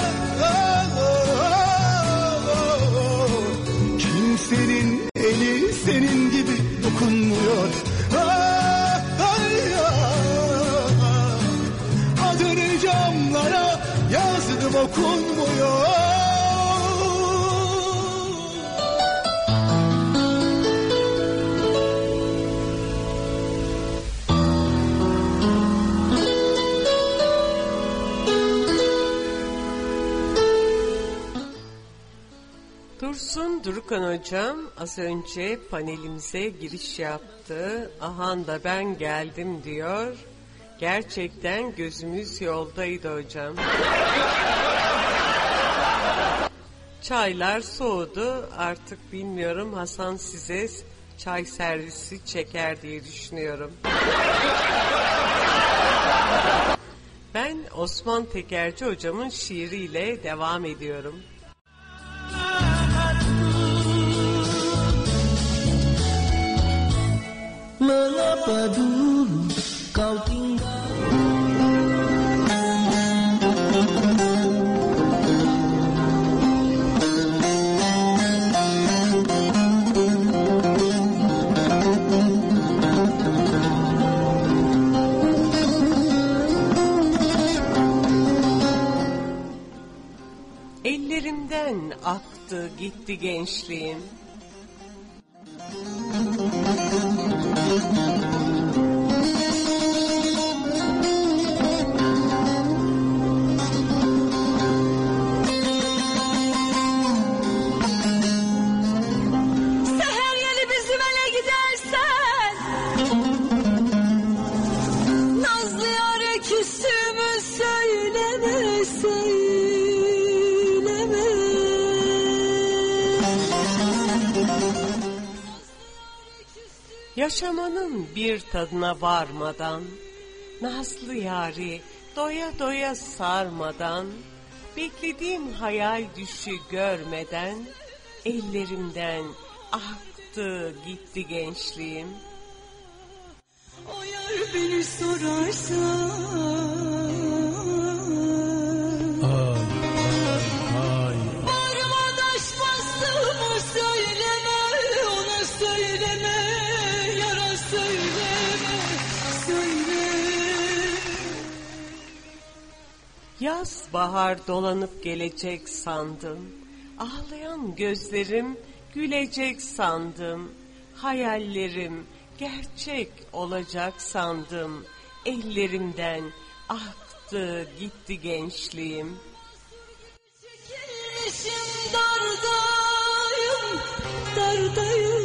Kimsenin eli senin gibi dokunmuyor. Ah, ay, ah, adını camlara yazdım okunmuyor. Dursun Durukan hocam az önce panelimize giriş yaptı. Ahan da ben geldim diyor. Gerçekten gözümüz yoldaydı hocam. Çaylar soğudu. Artık bilmiyorum Hasan size çay servisi çeker diye düşünüyorum. Ben Osman Tekerci hocamın şiiriyle devam ediyorum. Mengapa dulu kau tinggal? Ellerimden aktı gitti gençliğim. Seher yeli bizim ele gidersen, nazlı yâre küstüğümü söyleme, söyleme. Yaşamanın bir tadına varmadan, nazlı yâri doya doya sarmadan, beklediğim hayal düşü görmeden, ellerimden aktı gitti gençliğim. O yar beni sorarsa, Ay, ay, ay. bağrıma taş bastığımı söyleme, ona söyleme, yara söyleme, söyleme. Yaz bahar dolanıp gelecek sandım, ağlayan gözlerim gülecek sandım, hayallerim gerçek olacak sandım, ellerimden aktı gitti gençliğim. Çekilmişim dardayım, dardayım.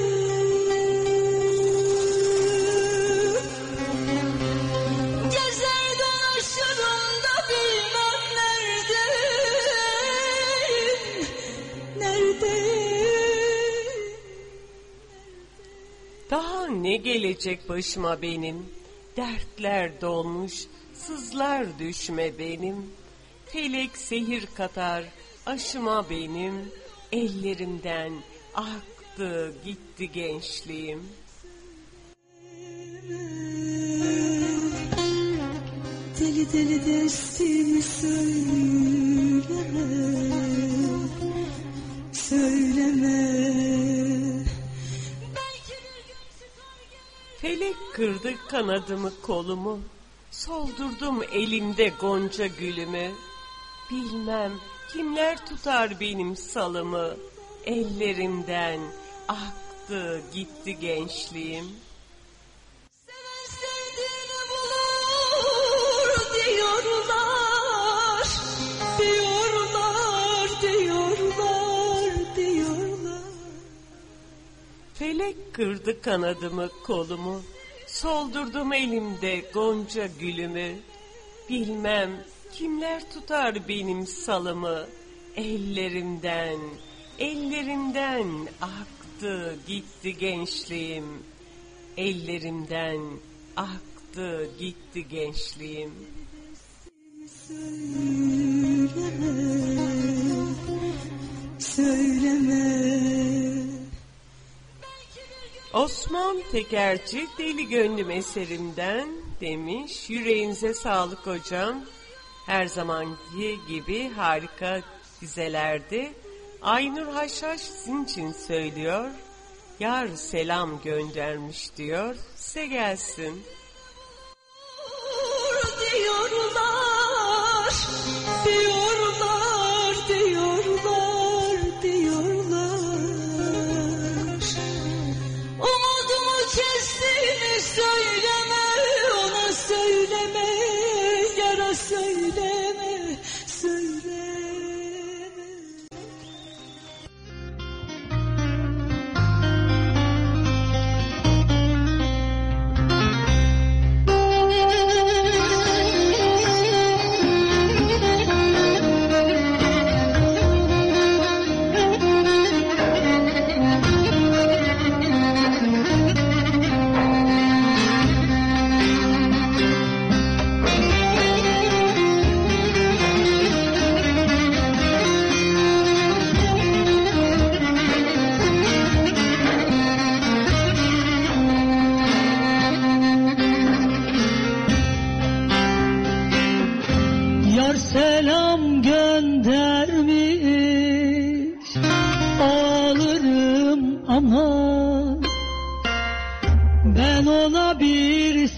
Gezer dolaşırım da bilmem neredeyim, neredeyim. Daha ne gelecek başıma benim, dertler dolmuş, sızlar düşme benim, felek sehir katar aşıma benim, ellerimden aktı gitti gençliğim. Deli deli destimi söyleme, söyleme. Felek kırdı kanadımı kolumu, soldurdum elimde gonca gülümü. Bilmem kimler tutar benim salımı, ellerimden aktı gitti gençliğim. Seven sevdiğini bulur diyorlar, diyorlar, diyorlar, diyorlar. Felek kırdı kanadımı kolumu, soldurdum elimde gonca gülümü. Bilmem kimler tutar benim salımı, ellerimden, ellerimden aktı gitti gençliğim. Ellerimden aktı gitti gençliğim. Söyleme, söyleme. Osman Tekerci Deli Gönlüm eserimden demiş. Yüreğinize sağlık hocam. Her zamanki gibi harika dizelerdi. Aynur Haşhaş sizin için söylüyor. Yar selam göndermiş diyor. Size gelsin. Diyorlar, diyorlar, diyorlar, diyorlar. Umudumu kestiğini söyleme, ona söyleme, yara söyleme, söyleme. dermiş ağlarım ama ben ona bir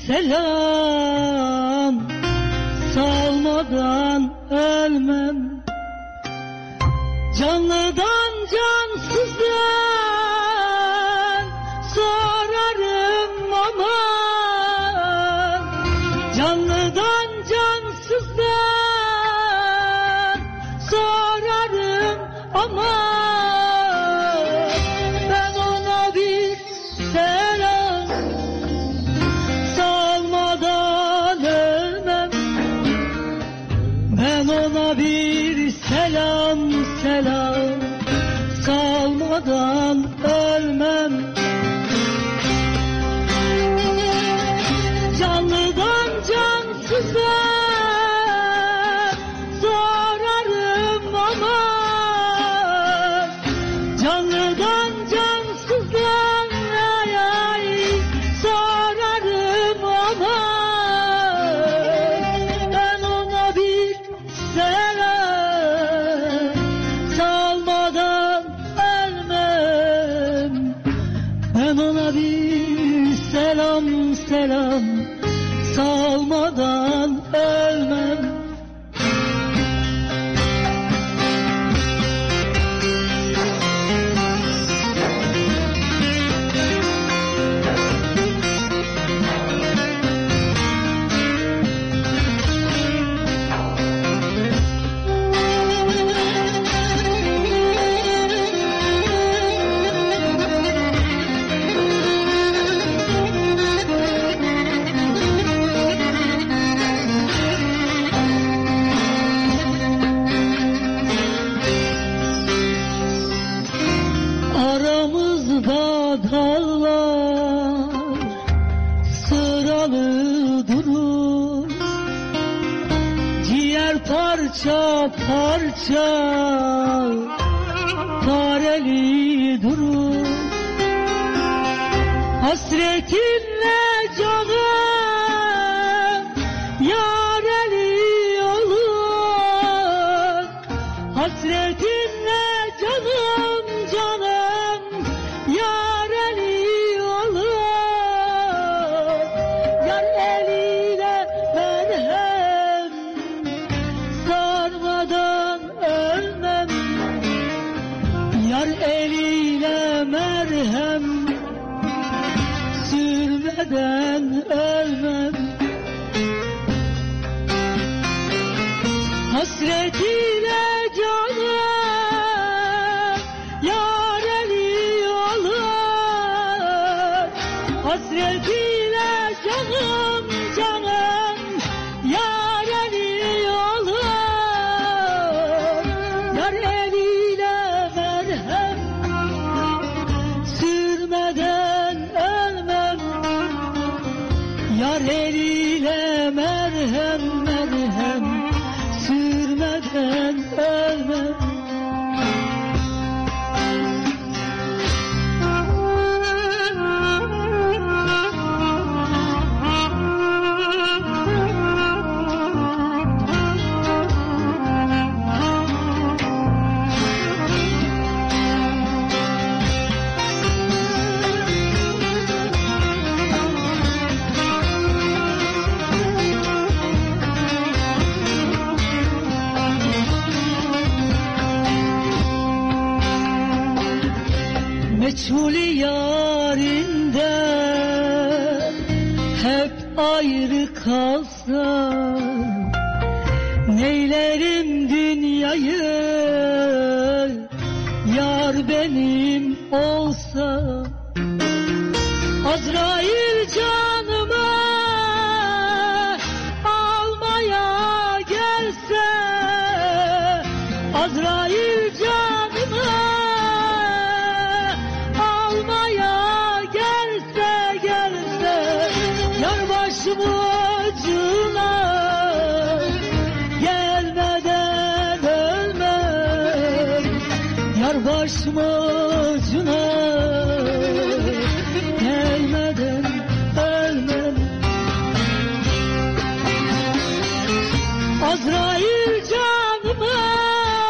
selam salmadan ölmem. Canlıdan cansızdan sorarım ama canlıdan cansızdan sorarım ama ben ona bir selam salmadan ölmem. Ben ona bir selam selam salmadan ölmem. Canlıdan cansıza sorarım ama canlıdan cansızdan ay ay sorarım ama ben ona bir selam salmadan ölmem. Ben ona bir selam selam salmadan ölmem. Aramızda dağlar sıralı durur, ciğer parça parça pareli durur. Hasretinle canım yareli olur, hasretinle canım canım yareli olur. Yar eliyle merhem sarmadan ölmem. Yar eliyle merhem sürmeden ölmem. Hasretiyle canım yareli olur, hasretiyle canım canım yareli olur. Yar eliyle merhem sürmeden ölmem. Yar eliyle merhem merhem sürmeden ölmem. Meçhul yarinde hep ayrı kalsam, neylerim dünyayı yar benim olsa. Azrail canıma almaya gelse, Azrail canıma almaya gelse gelse, yar başımı ucuna gelmeden ölmem. Yar başımı ucuna gelmeden ölmem. Azrail canıma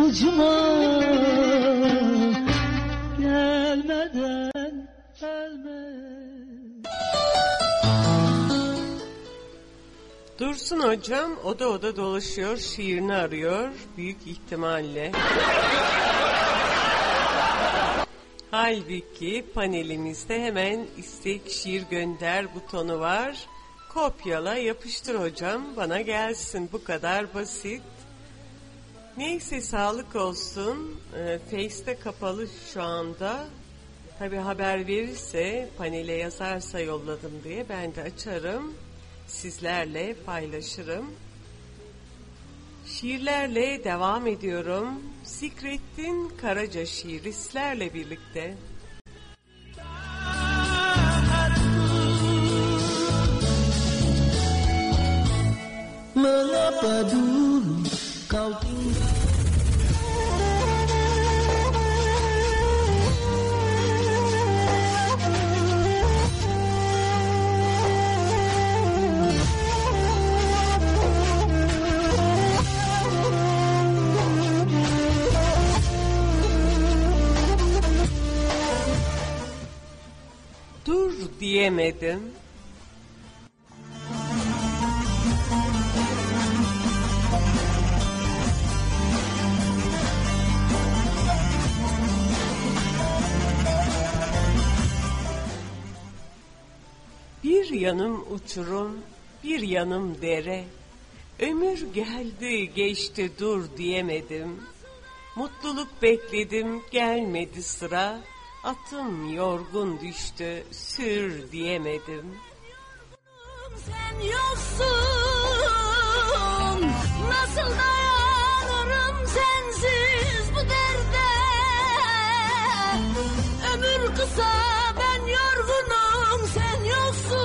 kılıcıma gelmeden ölmez. Dursun hocam oda oda dolaşıyor, şiirini arıyor büyük ihtimalle. Halbuki panelimizde hemen istek şiir gönder butonu var. Kopyala yapıştır hocam, bana gelsin, bu kadar basit. Neyse sağlık olsun. E, Face'te kapalı şu anda. Tabi haber verirse, panele yazarsa yolladım diye ben de açarım. Sizlerle paylaşırım. Şiirlerle devam ediyorum. Zikrettin Karaca şiiri sizlerle birlikte. Mengapa dulu kau tinggal? Dur diyemedim. Bir yanım uçurum, bir yanım dere. Ömür geldi, geçti, dur diyemedim. Mutluluk bekledim, gelmedi sıra. Atım yorgun düştü, sür diyemedim. Sen yoksun, nasıl dayanırım sensiz bu derde? Ömür kısa, ben yorgunum, sen yoksun.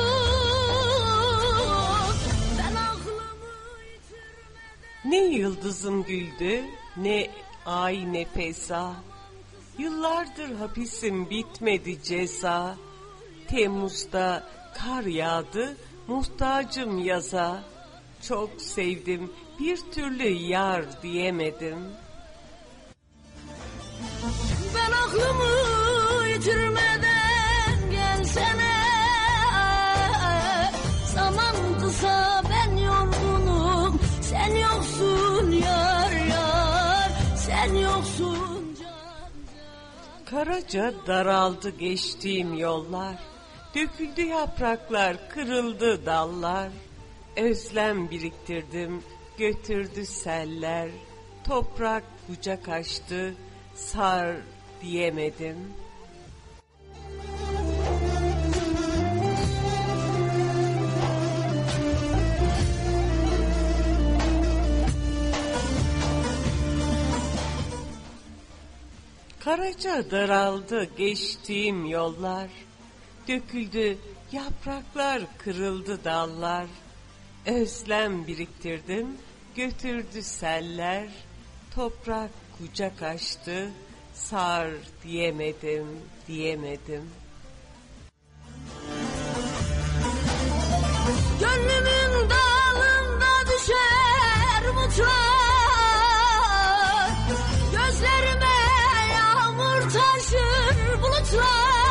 Ben aklımı yitirmeden... Ne yıldızım güldü, ne ay ne feza. Yıllardır hapisim, bitmedi ceza. Temmuz'da kar yağdı, muhtacım yaza. Çok sevdim, bir türlü yar diyemedim. Ben aklımı yitirmeden gelsene. Zaman kısa, ben yorgunum, sen yoksun yar yar, sen yoksun. Karaca daraldı geçtiğim yollar, döküldü yapraklar, kırıldı dallar. Özlem biriktirdim, götürdü seller, toprak kucak açtı, sar diyemedim. Karaca daraldı geçtiğim yollar, döküldü yapraklar, kırıldı dallar. Özlem biriktirdim, götürdü seller, toprak kucak açtı, sar diyemedim, diyemedim. Gönlümün dalında düşer mutlar, gözlerime taşır bulutlar,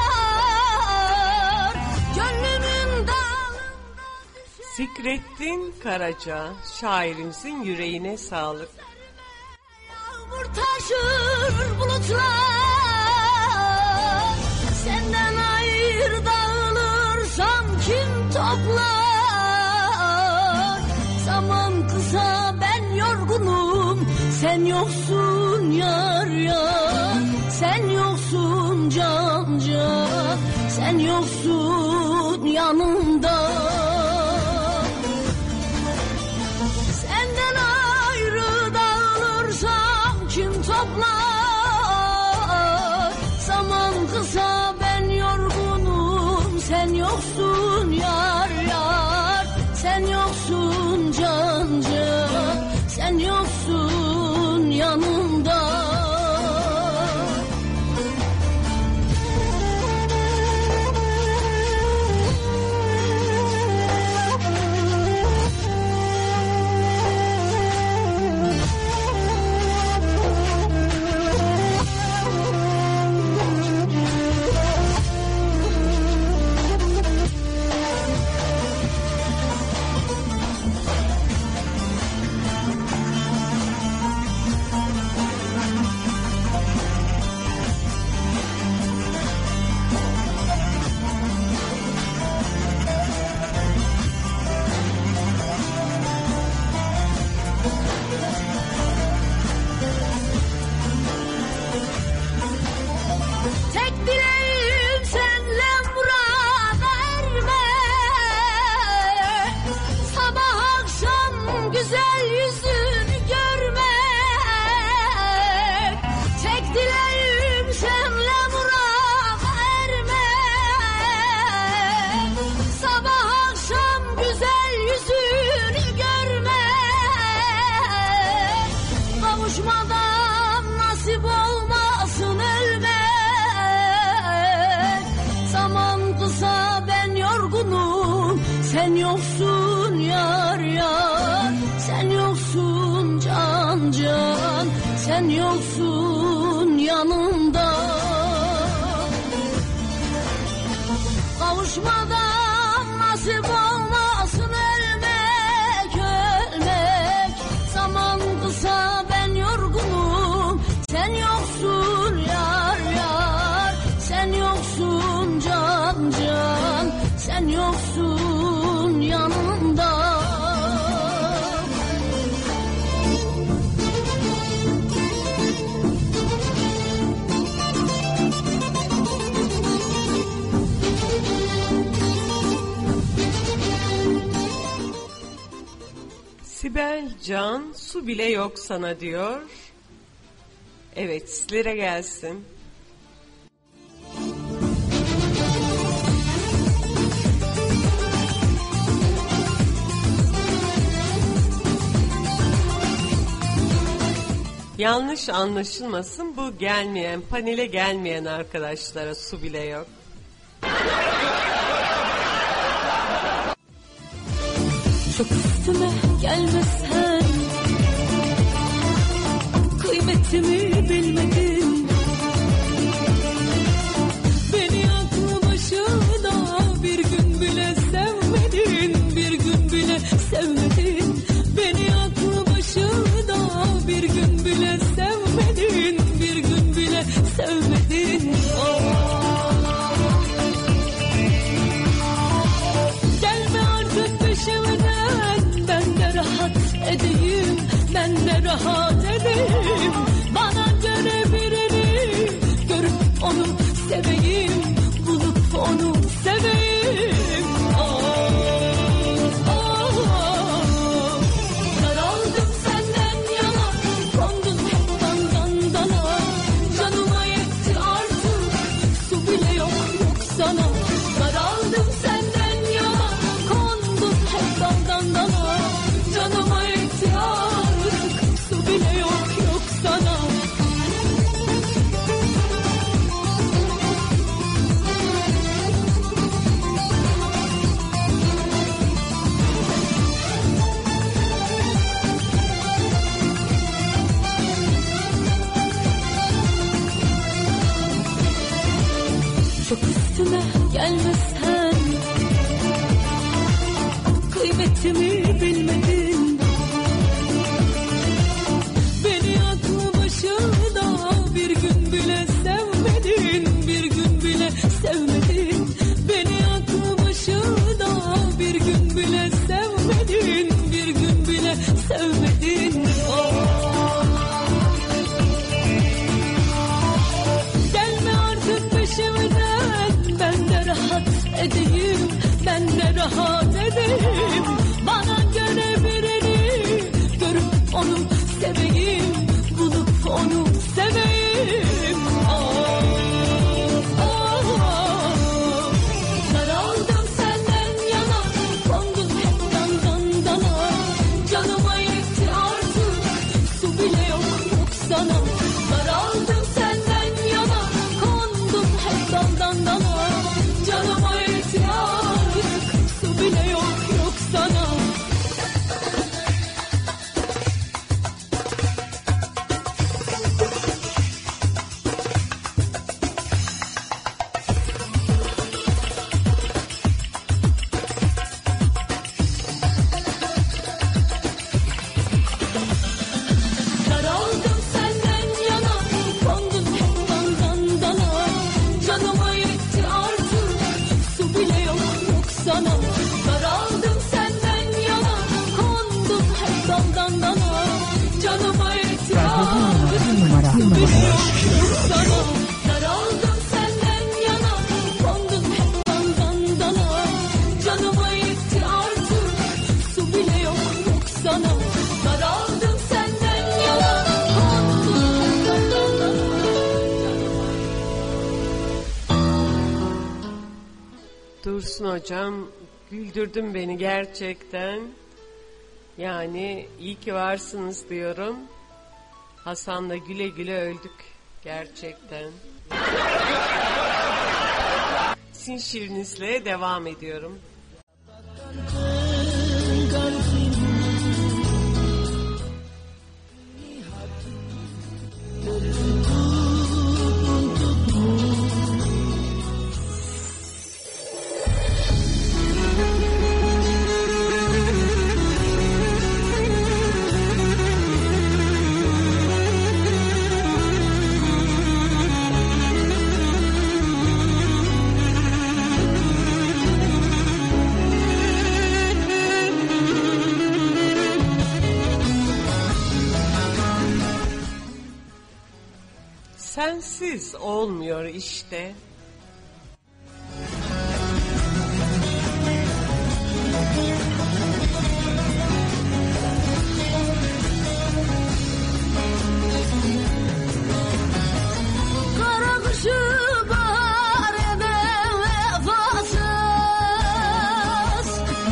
gönlümün dağında düşer. Zikrettin Karaca, şairimizin yüreğine sağlık. Yağmur taşır bulutlar, senden ayrı dağılırsam kim toplar? Zaman kısa, ben yorgunum, sen yoksun yar yar. Sen yoksun can can, sen yoksun yanımda. Senden ayrı dağılırsam kim toplar? Zaman kısa, ben yorgunum, sen yoksun yar yar. Sen yoksun can can, sen yoksun yanımda. sen yoksun yar yar, sen yoksun can can, sen yoksun yanımda. Kavuşmadan nasip olmasın ölmek ölmek, zaman kısa ben yorgunum, sen yoksun yar yar, sen yoksun can can, sen yoksun yanımda. Sibel Can, su bile yok sana diyor. Evet, sizlere gelsin. Yanlış anlaşılmasın, bu gelmeyen, panele gelmeyen arkadaşlara su bile yok. Çok üstüme gelmesen, kıymetimi bilmedin, beni aklı başına bir gün bile sevmedin, bir gün bile sevmedin, beni aklı başına bir gün bile sevmedin, bir gün bile sevmedin. Oh. Gelme artık peşimden, ben de rahat edeyim, ben de rahat edeyim. Bana göre birini görüp onu seveyim, bulup onu seveyim. Oh, oh. Daraldım senden yana, kondum hep dandan dana. Canıma yetti artık, su bile yok yok sana. Daraldım senden yana, kondum hep dandan dana. Canıma yetti artık, su bile yok yok sana. Çok üstüme gelmesen, kıymetimi bilmedin, beni aklı başına bir gün bile sevmedin, bir gün bile sevmedin, beni aklı başına bir gün bile sevmedin, bir gün bile sevmedin. Oh. Gelme artık peşimden, ben de rahat edeyim, ben de rahat edeyim. Bana göre birini görüp onu seveyim, bulup onu seveyim. Oh, oh. Daraldım senden yana, kondum hep dandan dana. Canıma yetti artık, su bile yok yok sana. Daraldım senden yana, kondum hep dandan dana. Canıma yetti artık, su bile yok yok sana. Daraldım senden yana, kondum hep dandan dana. Canıma yetti artık, su bile yok yok sana. Daraldım senden yana, kondum hep dandan dana. Canıma yetti artık, su bile yok yok sana. Daraldım senden yana, kondum hep dandan dana. Canıma yetti artık, su bile yok yok sana. Daraldım senden yana, kondum hep dandan dana. Dursun hocam, güldürdün beni gerçekten. Yani iyi ki varsınız diyorum. Hasan'la güle güle öldük gerçekten. Sizin şiirinizle devam ediyorum. Sensiz olmuyor işte. Kara kışı bahar eden vefasız,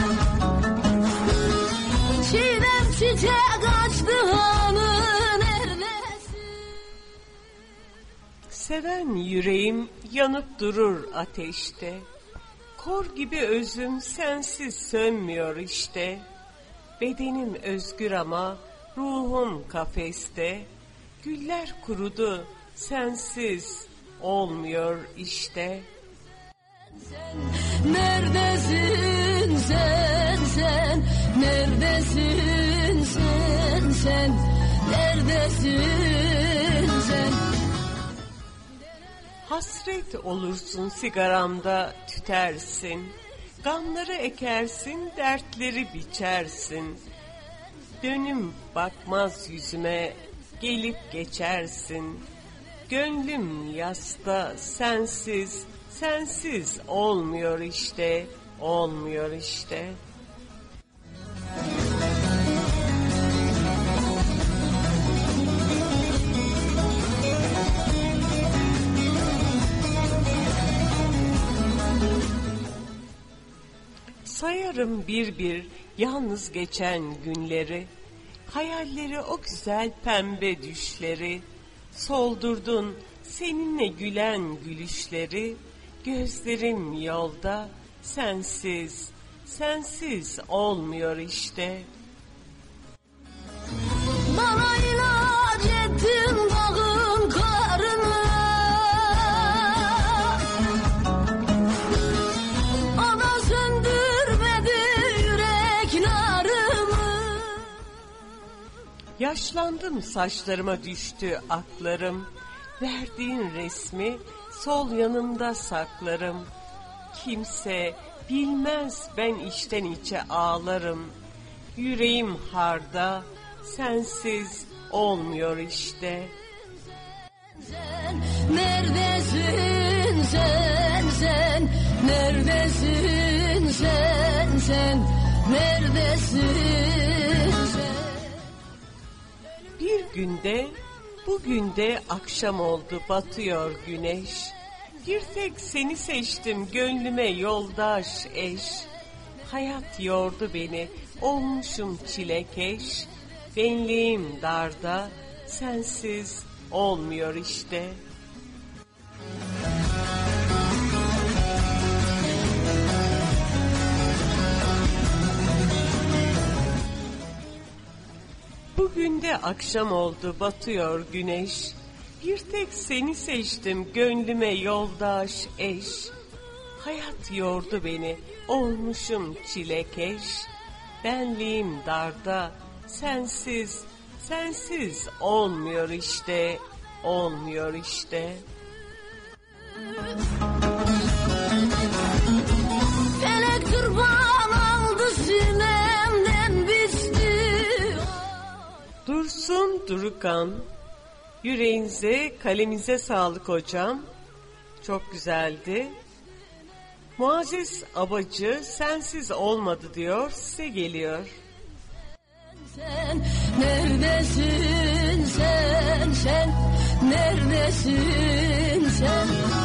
çiğdem çiçek açtı hanı neredesin? Seven yüreğim yanıp durur ateşte. Kor gibi özüm sensiz sönmüyor işte. Bedenim özgür ama ruhum kafeste. Güller kurudu sensiz olmuyor işte. Sen neredesin sen sen, neredesin sen sen, neredesin sen? Hasret olursun sigaramda tütersin. Gamları ekersin, dertleri biçersin. Dönüm bakmaz yüzüme, gelip geçersin. Gönlüm yasta sensiz, sensiz olmuyor işte, olmuyor işte. Sayarım bir bir yalnız geçen günleri, hayalleri o güzel pembe düşleri, soldurdun seninle gülen gülüşleri, gözlerim yolda sensiz, sensiz olmuyor işte. Bana ilaç ettin bağın karını, o da söndürmedi yürek narımı. Yaşlandım saçlarıma düştü aklarım, verdiğin resmi sol yanımda saklarım. Kimse bilmez ben içten içe ağlarım, yüreğim harda sensiz olmuyor işte. Sen neredesin sen sen, neredesin sen sen, neredesin sen? Bir günde, bugün de akşam oldu batıyor güneş. Bir tek seni seçtim gönlüme yoldaş eş. Hayat yordu beni, olmuşum çilekeş. Benliğim darda, sensiz olmuyor işte. Bugün de akşam oldu batıyor güneş. Bir tek seni seçtim gönlüme yoldaş eş. Hayat yordu beni, olmuşum çilekeş. Benliğim darda, sensiz, sensiz olmuyor işte, olmuyor işte. Felek kurban aldı sinemden biçti. Dursun Durukan, yüreğinize, kalemize sağlık hocam. Çok güzeldi. Muazzez Abacı, sensiz olmadı diyor, size geliyor. Sen neredesin sen sen, neredesin sen?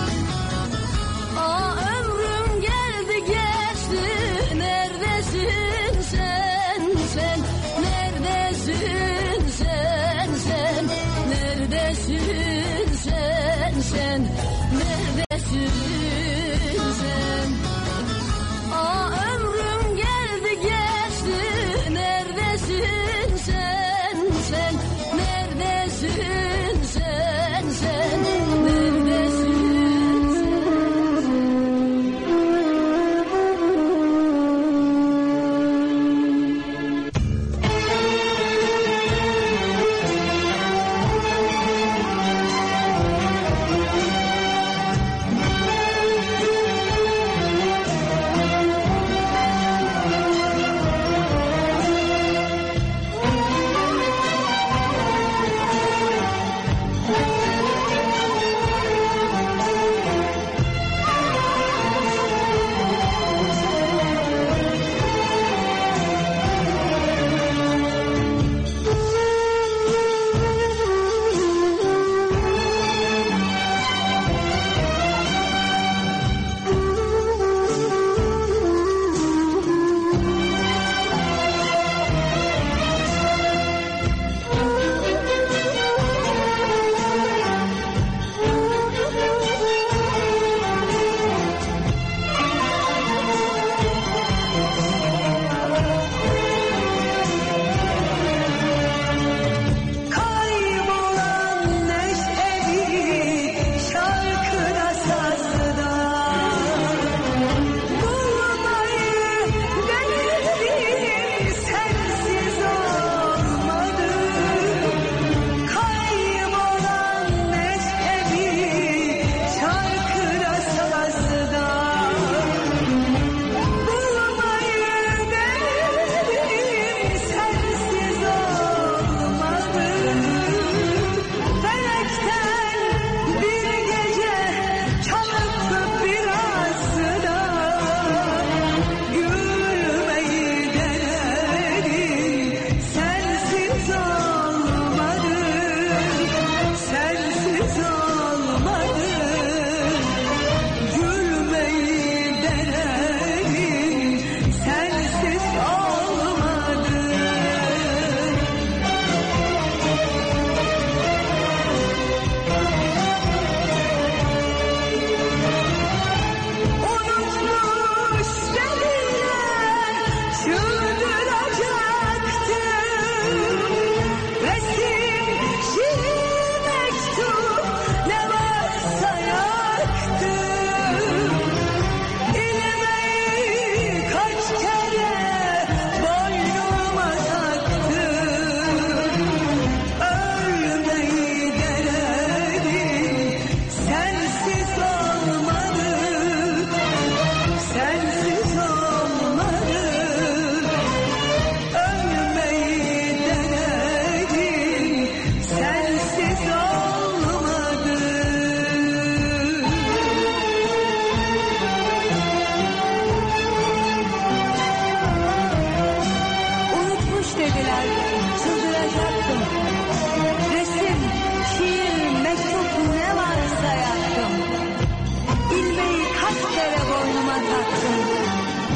Aa ömrüm geldi geçti, neredesin sen sen, neredesin sen sen, neredesin sen sen, neredesin sen? Aa ömrüm geldi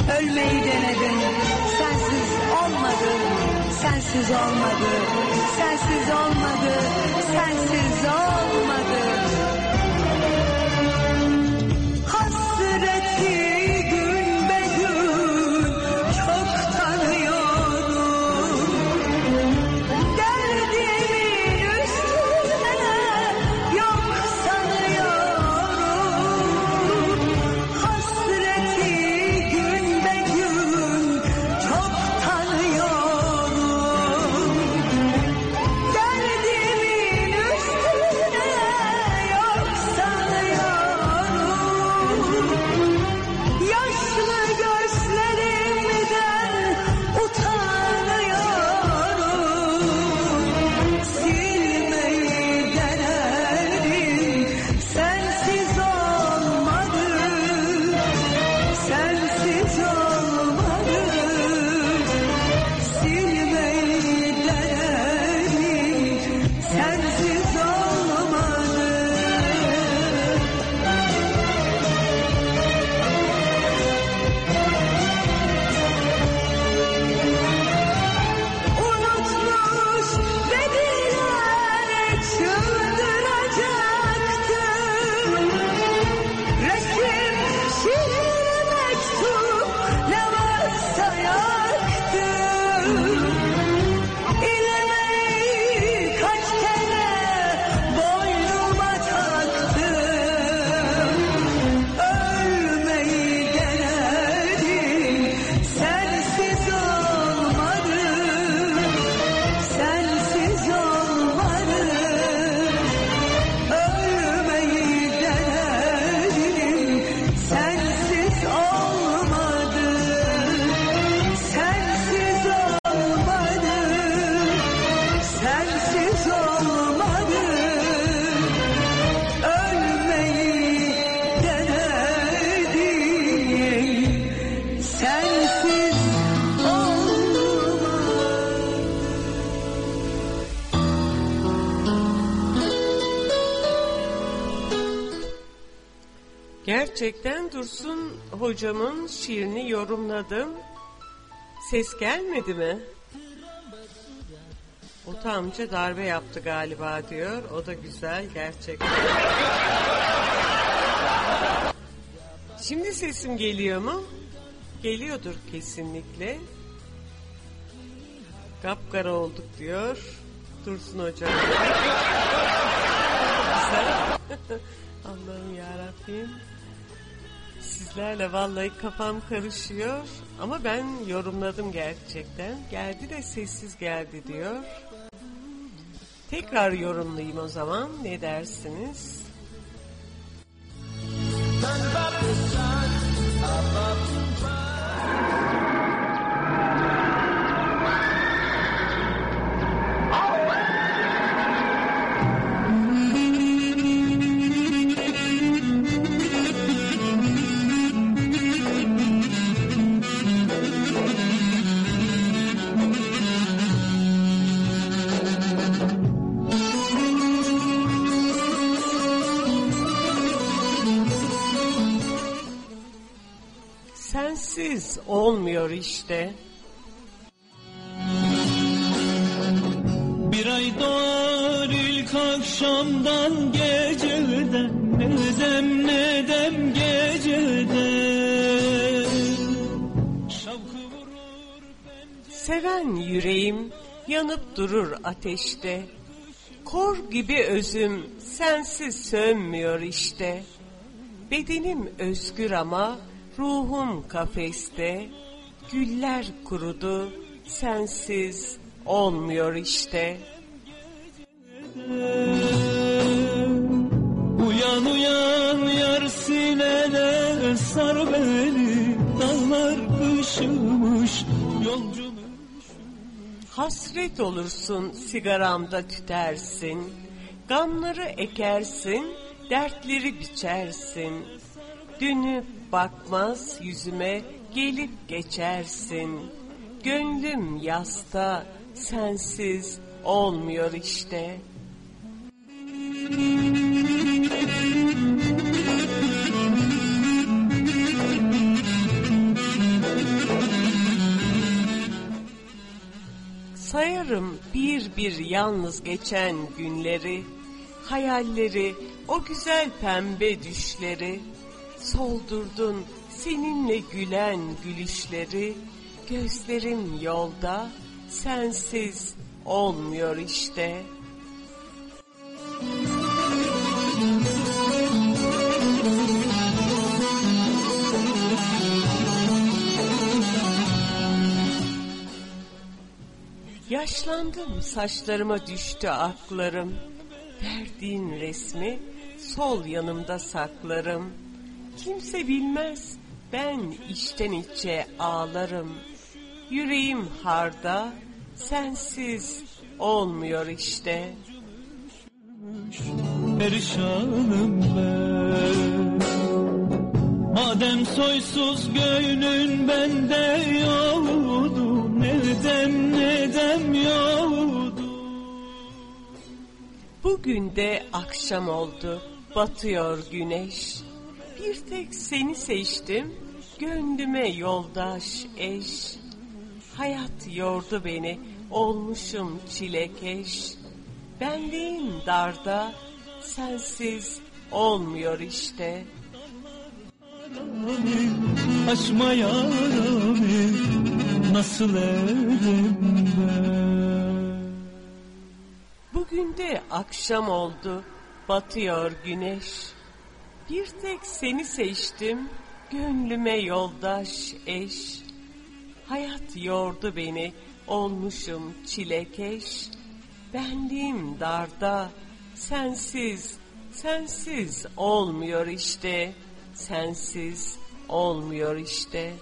ölmeyi denedim. Sensiz olmadı, sensiz olmadı, sensiz olmadı, sensiz olmadı. Hasreti gün be gün çok tanıyorum. Derdimin üstüne yok sanıyorum. Hasreti gün be gün çok tanıyorum. Derdimin üstüne yok sanıyorum. Yaşlı gözlerimden utanıyorum. Silmeyi denedim, sensiz olmadı, sensiz olmadı. Silmeyi denedim, sensiz olmadı. Unutmuş dediler çıldıracaktım. Resim, şiir, mektup ne varsa yaktım. İlmeği kaç kere boynuma taktım. Ölmeyi denedim, sensiz olmadı, sensiz olmadı. Ölmeyi denedim, sensiz olmadı, sensiz olmadı, sensiz olmadı. Ölmeyi denedim, sensiz Gerçekten Dursun hocamın şiirini yorumladım. Ses gelmedi mi? Ota amca darbe yaptı galiba diyor. O da güzel gerçekten. Şimdi sesim geliyor mu? Geliyordur kesinlikle. Kapkara olduk diyor Dursun hocam. Güzel. Allah'ım yarabbim. Sizlerle vallahi kafam karışıyor. Ama ben yorumladım gerçekten. Geldi de sessiz geldi diyor. Tekrar yorumlayayım o zaman. Ne dersiniz? Sensiz olmuyor işte. Bir ay doğar ilk akşamdan geceden, ne dem ne dem geceden. Şavkı vurur pencere... Seven yüreğim yanıp durur ateşte. Kor gibi özüm sensiz sönmüyor işte. Bedenim özgür ama ruhum kafeste. Güller kurudu sensiz olmuyor işte. Uyan uyan yar sinene sar beni, dağlar kışımış yolcum. Hasret olursun sigaramda tütersin, gamları ekersin, dertleri biçersin. Dönüp bakmaz yüzüme gelip geçersin. Gönlüm yasta sensiz olmuyor işte. Sayarım bir bir yalnız geçen günleri, hayalleri, o güzel pembe düşleri. Soldurdun seninle gülen gülüşleri, gözlerim yolda, sensiz olmuyor işte. Yaşlandım, saçlarıma düştü aklarım. Verdiğin resmi sol yanımda saklarım. Kimse bilmez, ben içten içe ağlarım. Yüreğim harda, sensiz olmuyor işte. Perişanım ben. Madem soysuz gönlün bende yoktu, neden neden yoktu? Bugün de akşam oldu, batıyor güneş. Bir tek seni seçtim, gönlüme yoldaş eş. Hayat yordu beni, olmuşum çilekeş. Benliğim darda, sensiz olmuyor işte. Açma yaramı, nasıl edem ben? Bugün de akşam oldu, batıyor güneş. Bir tek seni seçtim, gönlüme yoldaş eş. Hayat yordu beni, olmuşum çilekeş. Benliğim darda, sensiz, sensiz olmuyor işte. Sensiz olmuyor işte.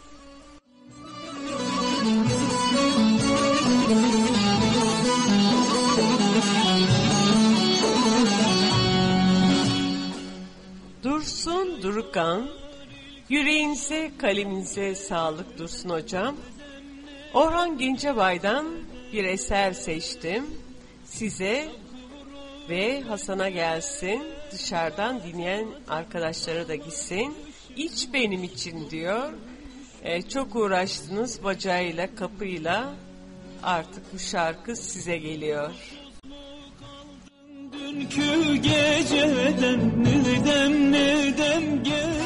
Dursun Durukan, yüreğinize kaleminize sağlık Dursun hocam. Orhan Gencebay'dan bir eser seçtim. Size ve Hasan'a gelsin, dışarıdan dinleyen arkadaşlara da gitsin. İç benim için diyor. Ee, çok uğraştınız bacağıyla, kapıyla. Artık bu şarkı size geliyor. Dünkü geceden neden neden gece.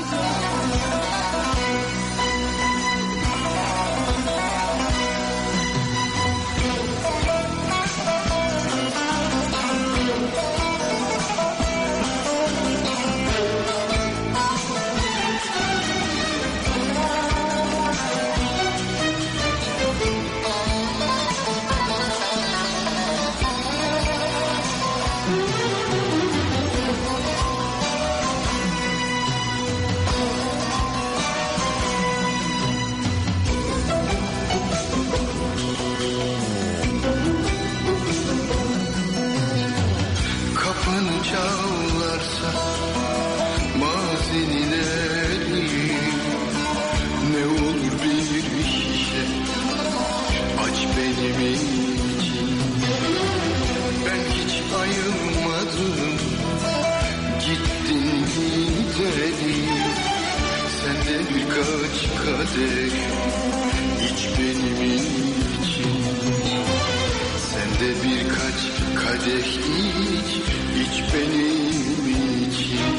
Çalarsa mazinin eli, ne olur bir şişe aç benim için. Ben hiç ayılmadım, gittin gideli. Sen de birkaç kadeh iç benim için. Sen de birkaç kadeh iç, iç benim için.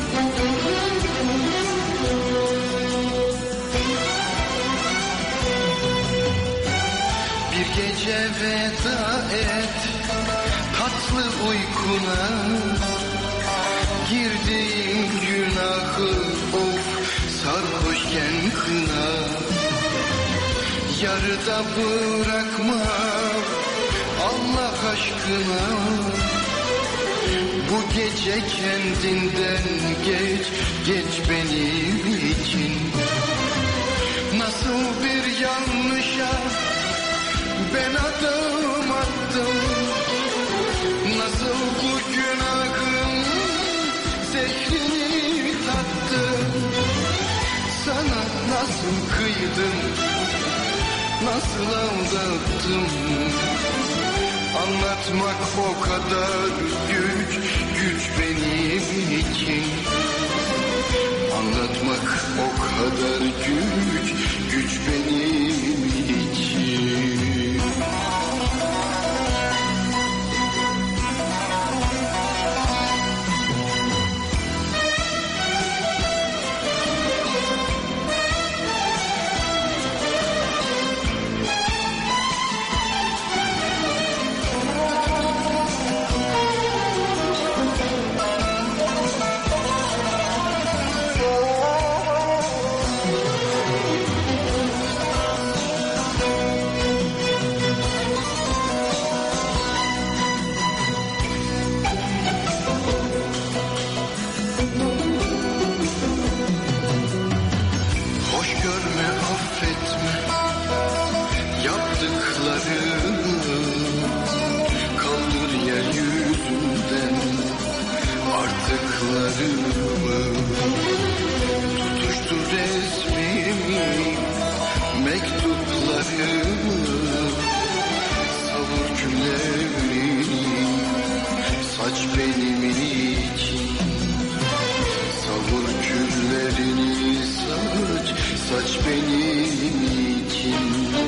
Bir gece veda et tatlı uykuna, girdiğin günahı of sarhoşken kına. Yarıda bırakma Allah aşkına. Bu gece kendinden geç, geç benim için. Nasıl bir yanlışa ben adım attım, nasıl bu günahın zehrini tattım. Sana nasıl kıydım, nasıl aldattım. Anlatmak o kadar güç, güç benim için. Anlatmak o kadar güç, güç benim için. affetme yaptıklarımı, kaldır yeryüzünden artıklarımı, tutuştur resmimi, mektuplarımı, savur küllerini, saç benim için, savur küllerini, saç, saç benim için.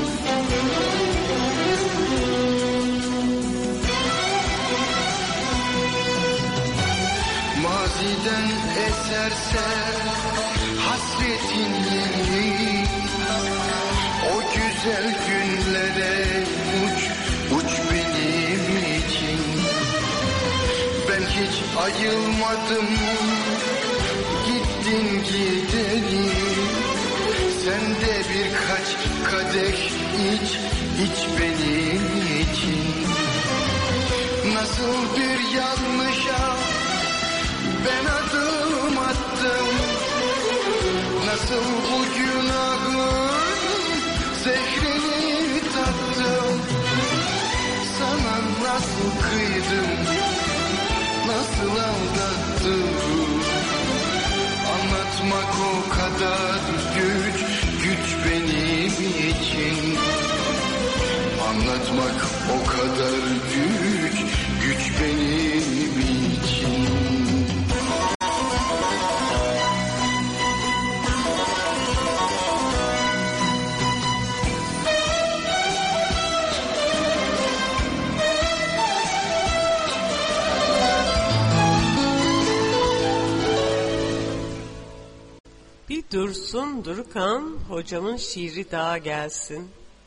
Maziden eserse hasretin yeri, o güzel günlere uç, uç benim için. Ben hiç ayılmadım, gittin gideri. Sen de birkaç kadeh iç, iç benim için. Nasıl bir yanlışa ben adım attım, nasıl bu günahın zehrini tattım. Sana nasıl kıydım, nasıl aldattım. Anlatmak o kadar güç, güç benim için. Anlatmak o kadar güç, güç benim için. Bir Dursun Durukan hocamın şiiri daha gelsin.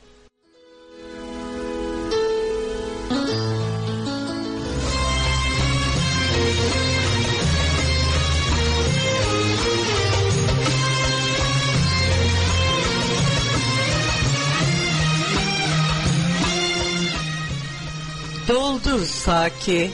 Doldur Saki.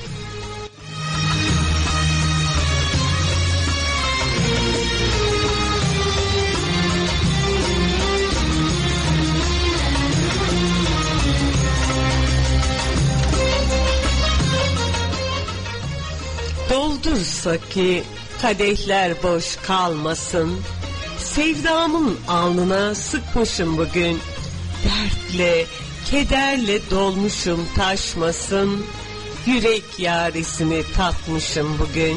Doldur Saki, kadehler boş kalmasın. Sevdamın alnına sıkmışım bugün. Dertle, kederle dolmuşum taşmasın. Yürek yarisini tatmışım bugün.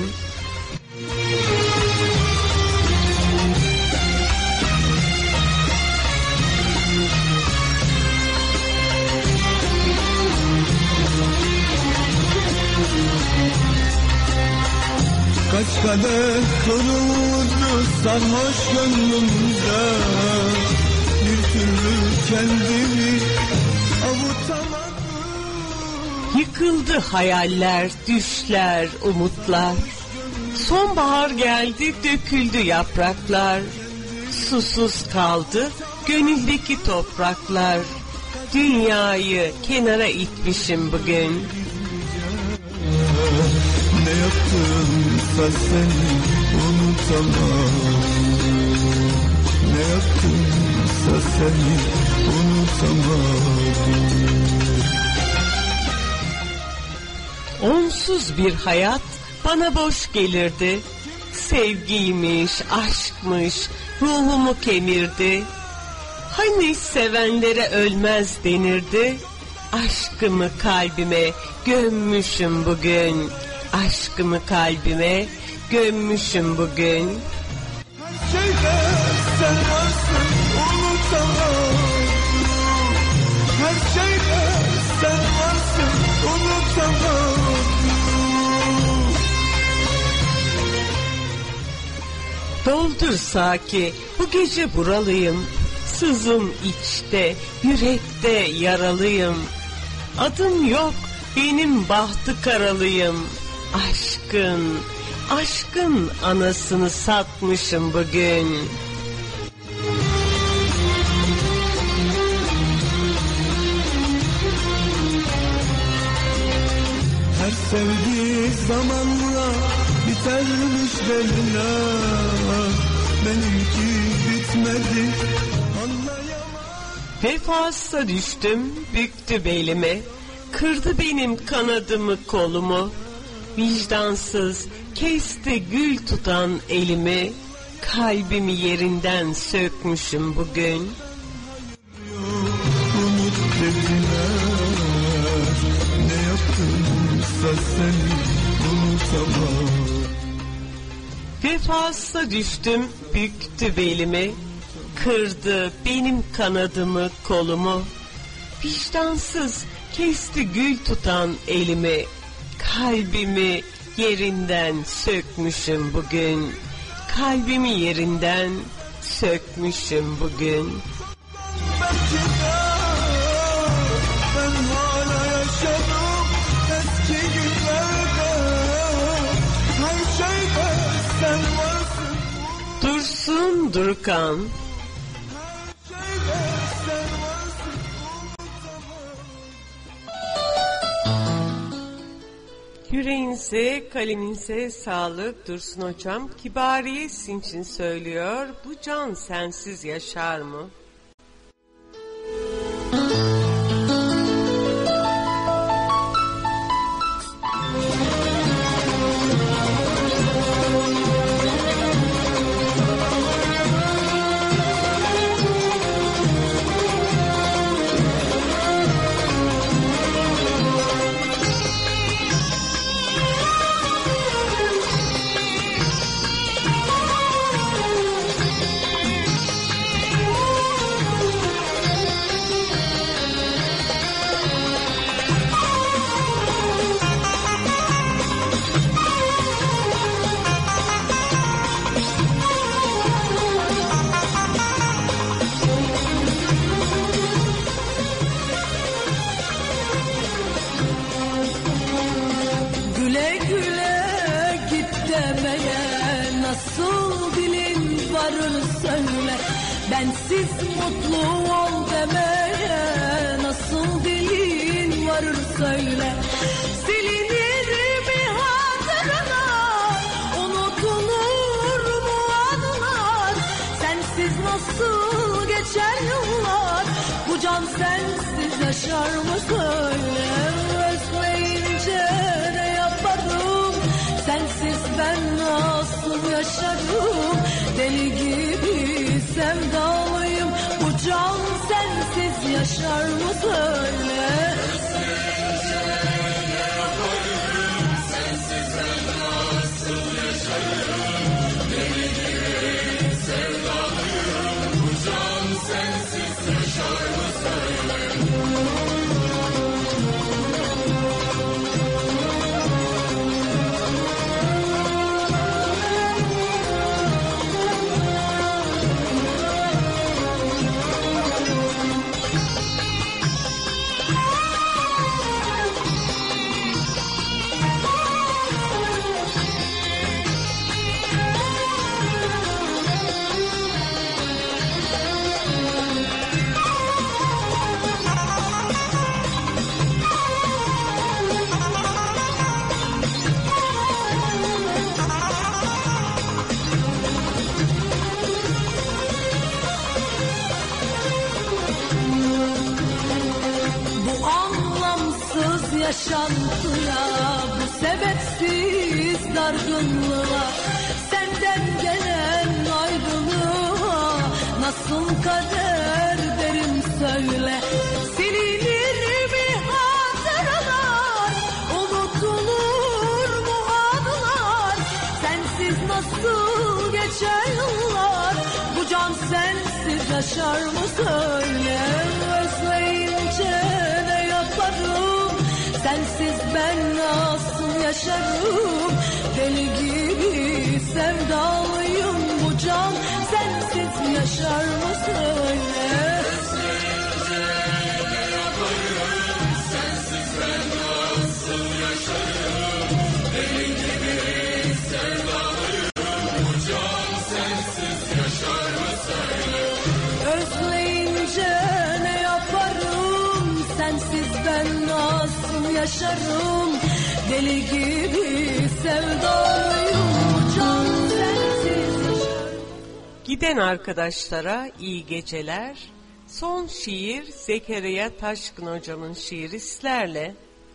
Kaç kadeh kırıldı sarhoş gönlümde, bir türlü kendimi avutamadım. Yıkıldı hayaller, düşler, umutlar. Sonbahar geldi, döküldü yapraklar. Susuz kaldı gönüldeki topraklar. Dünyayı kenara itmişim bugün. Ne yaptımsa seni unutamam. Ne yaptımsa seni unutamadım. Onsuz bir hayat bana boş gelirdi. Sevgiymiş, aşkmış, ruhumu kemirdi. Hani sevenlere ölmez denirdi. Aşkımı kalbime gömmüşüm bugün. Aşkımı kalbime gömmüşüm bugün. Her şeyde sen varsın unutamam. Her şeyde sen varsın unutamam. Doldur Saki, bu gece buralıyım. Sızım içte, yürekte yaralıyım. Adım yok, benim bahtı karalıyım. Aşkın, aşkın anasını satmışım bugün. Her sevdiği zamanla bitermiş belli. Benimki bitmedi. Vefasına düştüm, büktü belimi, kırdı benim kanadımı kolumu. Vicdansız kesti gül tutan elimi, kalbimi yerinden sökmüşüm bugün. Umut dediler, ne yaptımsa seni unutamam. Vefasına düştüm, büktü belimi, kırdı benim kanadımı kolumu. Vicdansız kesti gül tutan elimi, kalbimi yerinden sökmüşüm bugün. Kalbimi yerinden sökmüşüm bugün. Belki de ben hala yaşadım eski günlerde. Her şeyde sen varsın. Dursun Durkan. Yüreğinize, kaleminize sağlık Dursun Hocam. Kibariye sizin için söylüyor. Bu can sensiz yaşar mı? Bensiz mutlu ol demeye nasıl dilin varır söyle. Silinir mi hatırlar, unutulur mu anılar? Sensiz nasıl geçer yıllar, bu can sensiz yaşar mı söyle. Özleyince ne yaparım, sensiz ben nasıl yaşarım? Deli gibi sevdalıyım, bu can sensiz yaşar mı söyle. Özleyince ne yaparım, sensiz ben nasıl yaşarım? Deli gibi sevdalıyım, bu can sensiz yaşar mı söyle. Yaşantıya, bu sebepsiz dargınlığa, senden gelen ayrılığa nasıl kader derim söyle. Silinir mi hatıralar, unutulur mu anılar? Sensiz nasıl geçer yıllar, bu can sensiz yaşar mı söyle. Özleyince ne yaparım, sensiz ben nasıl yaşarım? Deli gibi sevdalıyım, bu can sensiz yaşar mı söyle. Özleyince ne yaparım, sensiz ben nasıl yaşarım? Deli gibi sevdalıyım, bu can sensiz yaşar mı söyle. Özleyince ne yaparım, sensiz ben nasıl yaşarım? Deli gibi sevdalıyım, can sensiz yaşarım. Giden arkadaşlara iyi geceler. Son şiir Zekeriya Taşkın hocamın şiiri sizlerle.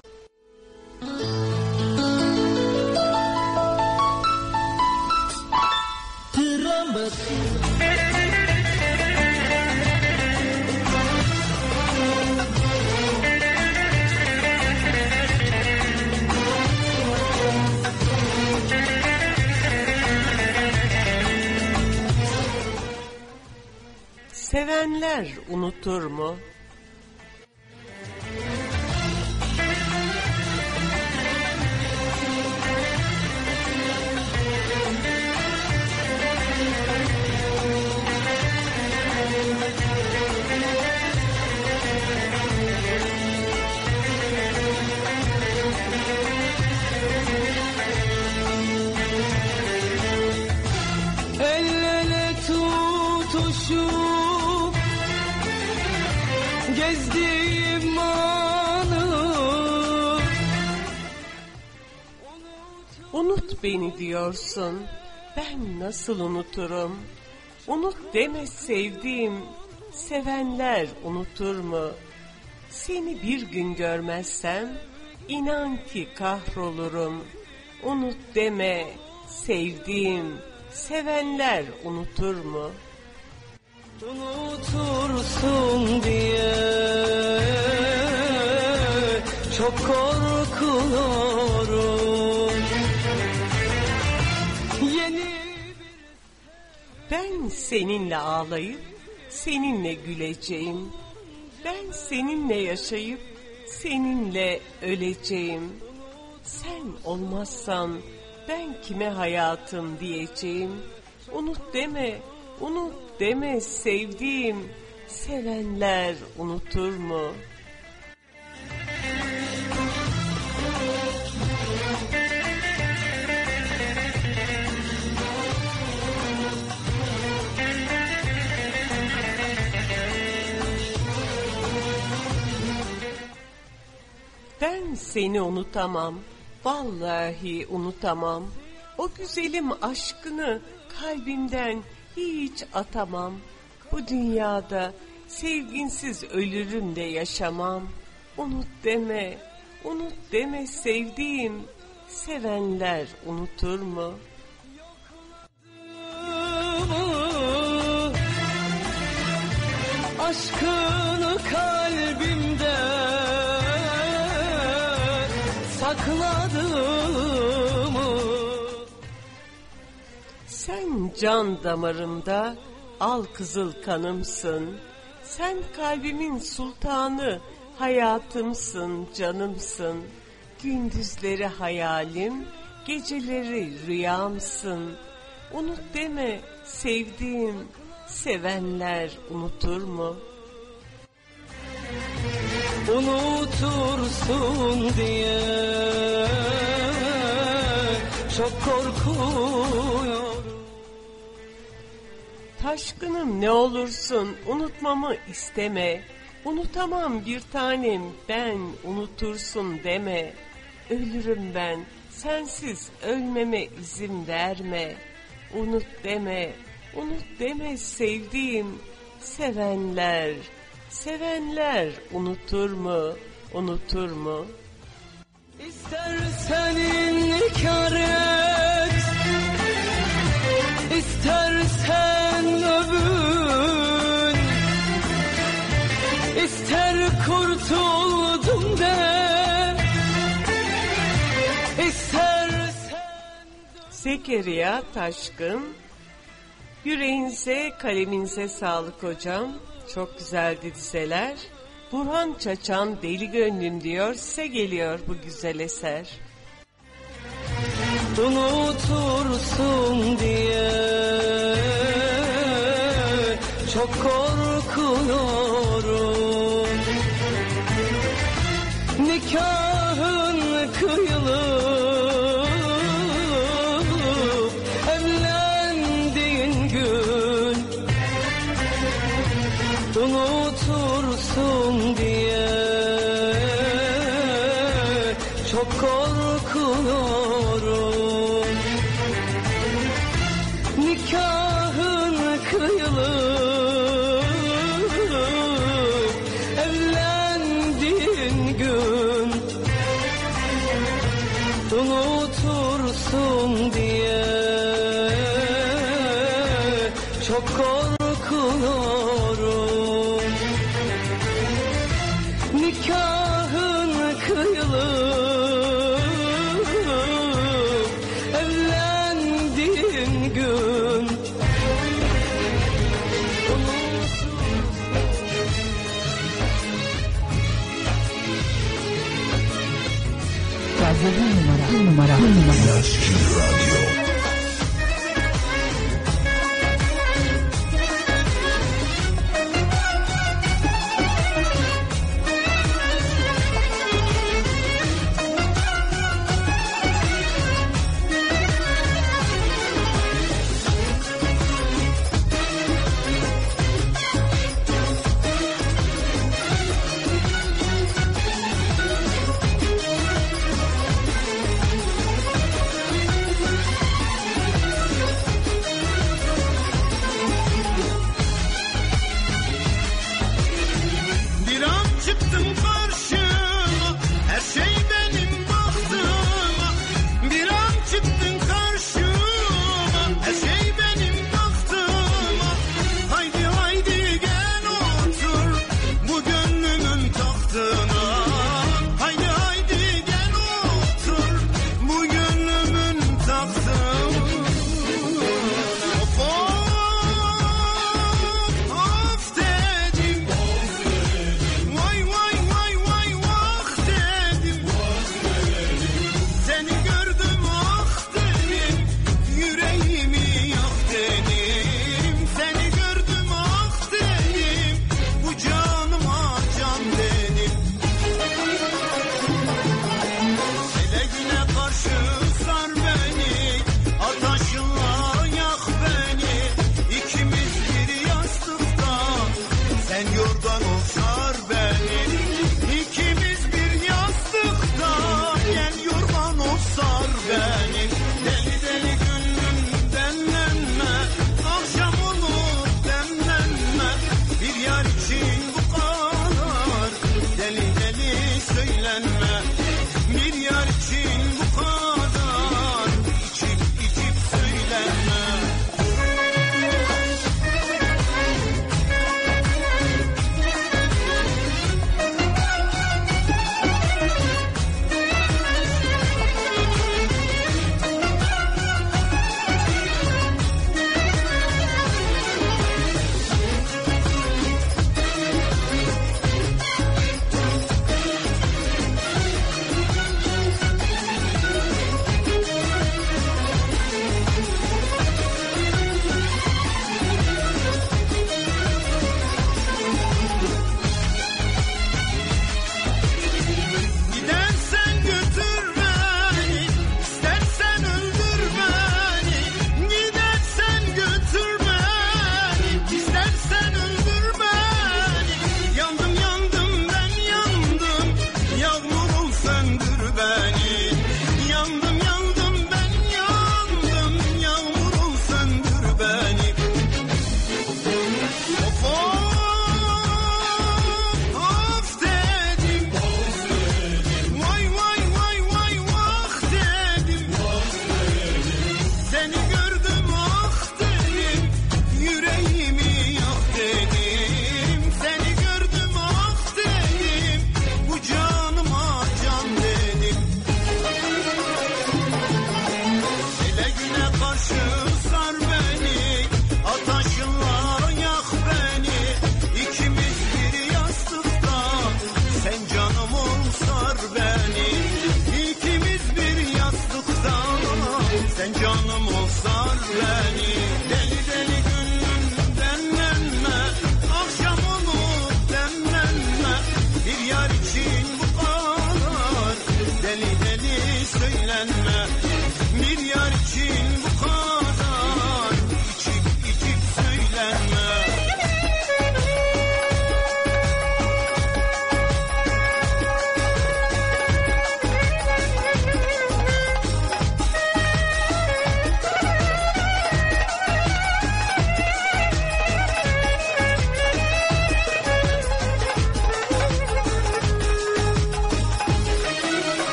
Sevenler unutur mu? El ele tutuşup gezdiğim anı. Unut beni diyorsun, ben nasıl unuturum? Unut deme sevdiğim, sevenler unutur mu? Seni bir gün görmezsem, inan ki kahrolurum. Unut deme sevdiğim, sevenler unutur mu? Unutursun diye çok korkuyorum. Yeni Ben seninle ağlayıp seninle güleceğim. Ben seninle yaşayıp seninle öleceğim. Sen olmazsan ben kime hayatım diyeceğim. Unut deme, unut deme sevdiğim, sevenler unutur mu? Ben seni unutamam, vallahi unutamam. O güzelim aşkını kalbimden hiç atamam. Bu dünyada sevginsiz ölürüm de yaşamam. Unut deme, unut deme sevdiğim, sevenler unutur mu? aşkını kalbimde sakladım. Sen can damarımda al kızıl kanımsın. Sen kalbimin sultanı, hayatımsın, canımsın. Gündüzleri hayalim, geceleri rüyamsın. Unut deme sevdiğim, sevenler unutur mu? Unutursun diye çok korkuyorum. Taşkınım ne olursun unutmamı isteme. Unutamam bir tanem ben, unutursun deme. Ölürüm ben, sensiz ölmeme izin verme. Unut deme, unut deme sevdiğim, sevenler, sevenler unutur mu, unutur mu? İstersen inkar et, istersen övün, ister kurtuldum de, istersen... Zekeriya Taşkın, yüreğinize, kaleminize sağlık hocam. Çok güzeldi dizeler. Burhan Çaçan Deli Gönlüm diyor, size geliyor bu güzel eser. Unutursun diye çok korkuyorum. Nikahın kıyılıp evlendiğin gün unutursun diye çok korkuyorum. Nikahın kıyılıp Radyo bir numara, bir numara, bir numara.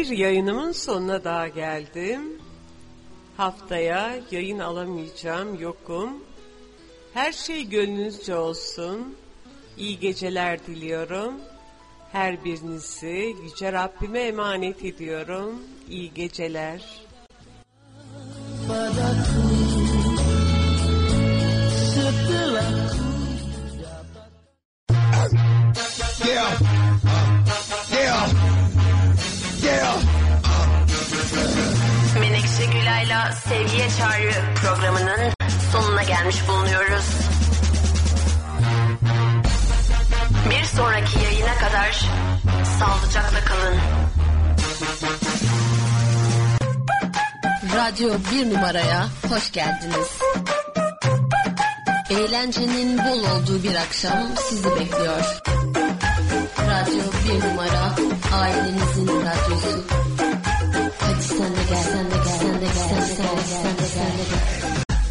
Bir yayınımın sonuna daha geldim. Haftaya yayın alamayacağım, yokum. Her şey gönlünüzce olsun. İyi geceler diliyorum. Her birinizi Yüce Rabbime emanet ediyorum. İyi geceler. Yeah. Yeah. Yeah. Menekşe Gülay'la Sevgiye Çağrı programının sonuna gelmiş bulunuyoruz. Bir sonraki yayına kadar sağlıcakla kalın. Radyo bir numaraya hoş geldiniz. Eğlencenin bol olduğu bir akşam sizi bekliyor. Radyo bir numara, ailenizin radyosu. Hadi sen de gel, sen de gel, sen de gel, sen de gel, sen de gel, sen de gel.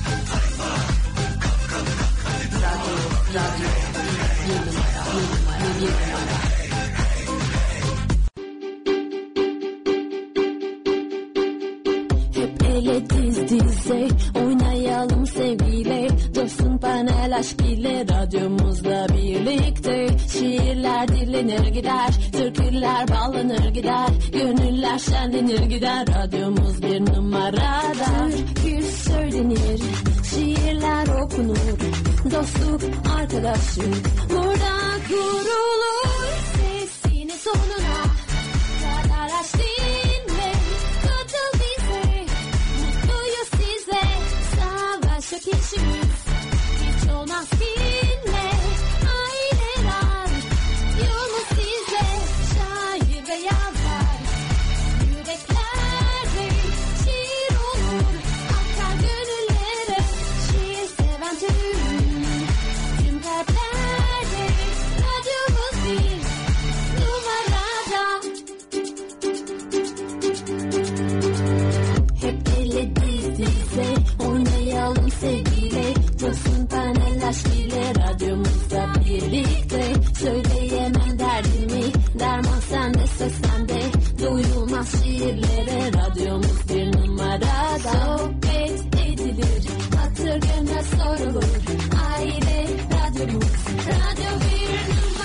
Radyo, radyo, bir numara, bir numara, bir numara. Hep ele diz dize oynayalım sevgiyle, dursun panel aşk ile radyomuzla birlikte. Şiirler dinlenir gider, türküler bağlanır gider, gönüller şenlenir gider, radyomuz bir numarada. Türkü söylenir, şiirler okunur, dostluk arkadaşlık burada kurulur. Sesini sonuna kadar aç dinle, katıl bize, mutluyuz size. Savaşa kişimiz hiç olmaz kinle, aileler yolumuz size. Şair ve yazar yüreklerde şiir olur, akar gönüllere. Şiir seven tüm tüm kalplerde radyomuz bir numarada. Hep elle diz dize oynayalım sevgiyle, dursun panel aşk ile radyomuzda birlikte. Söyleyemem derdimi, derman sende, söz sende, duyulmaz şiirlere radyomuz bir numarada. Sohbet edilir, hatır gönle sorulur, aile radyomuz, radyo bir numara.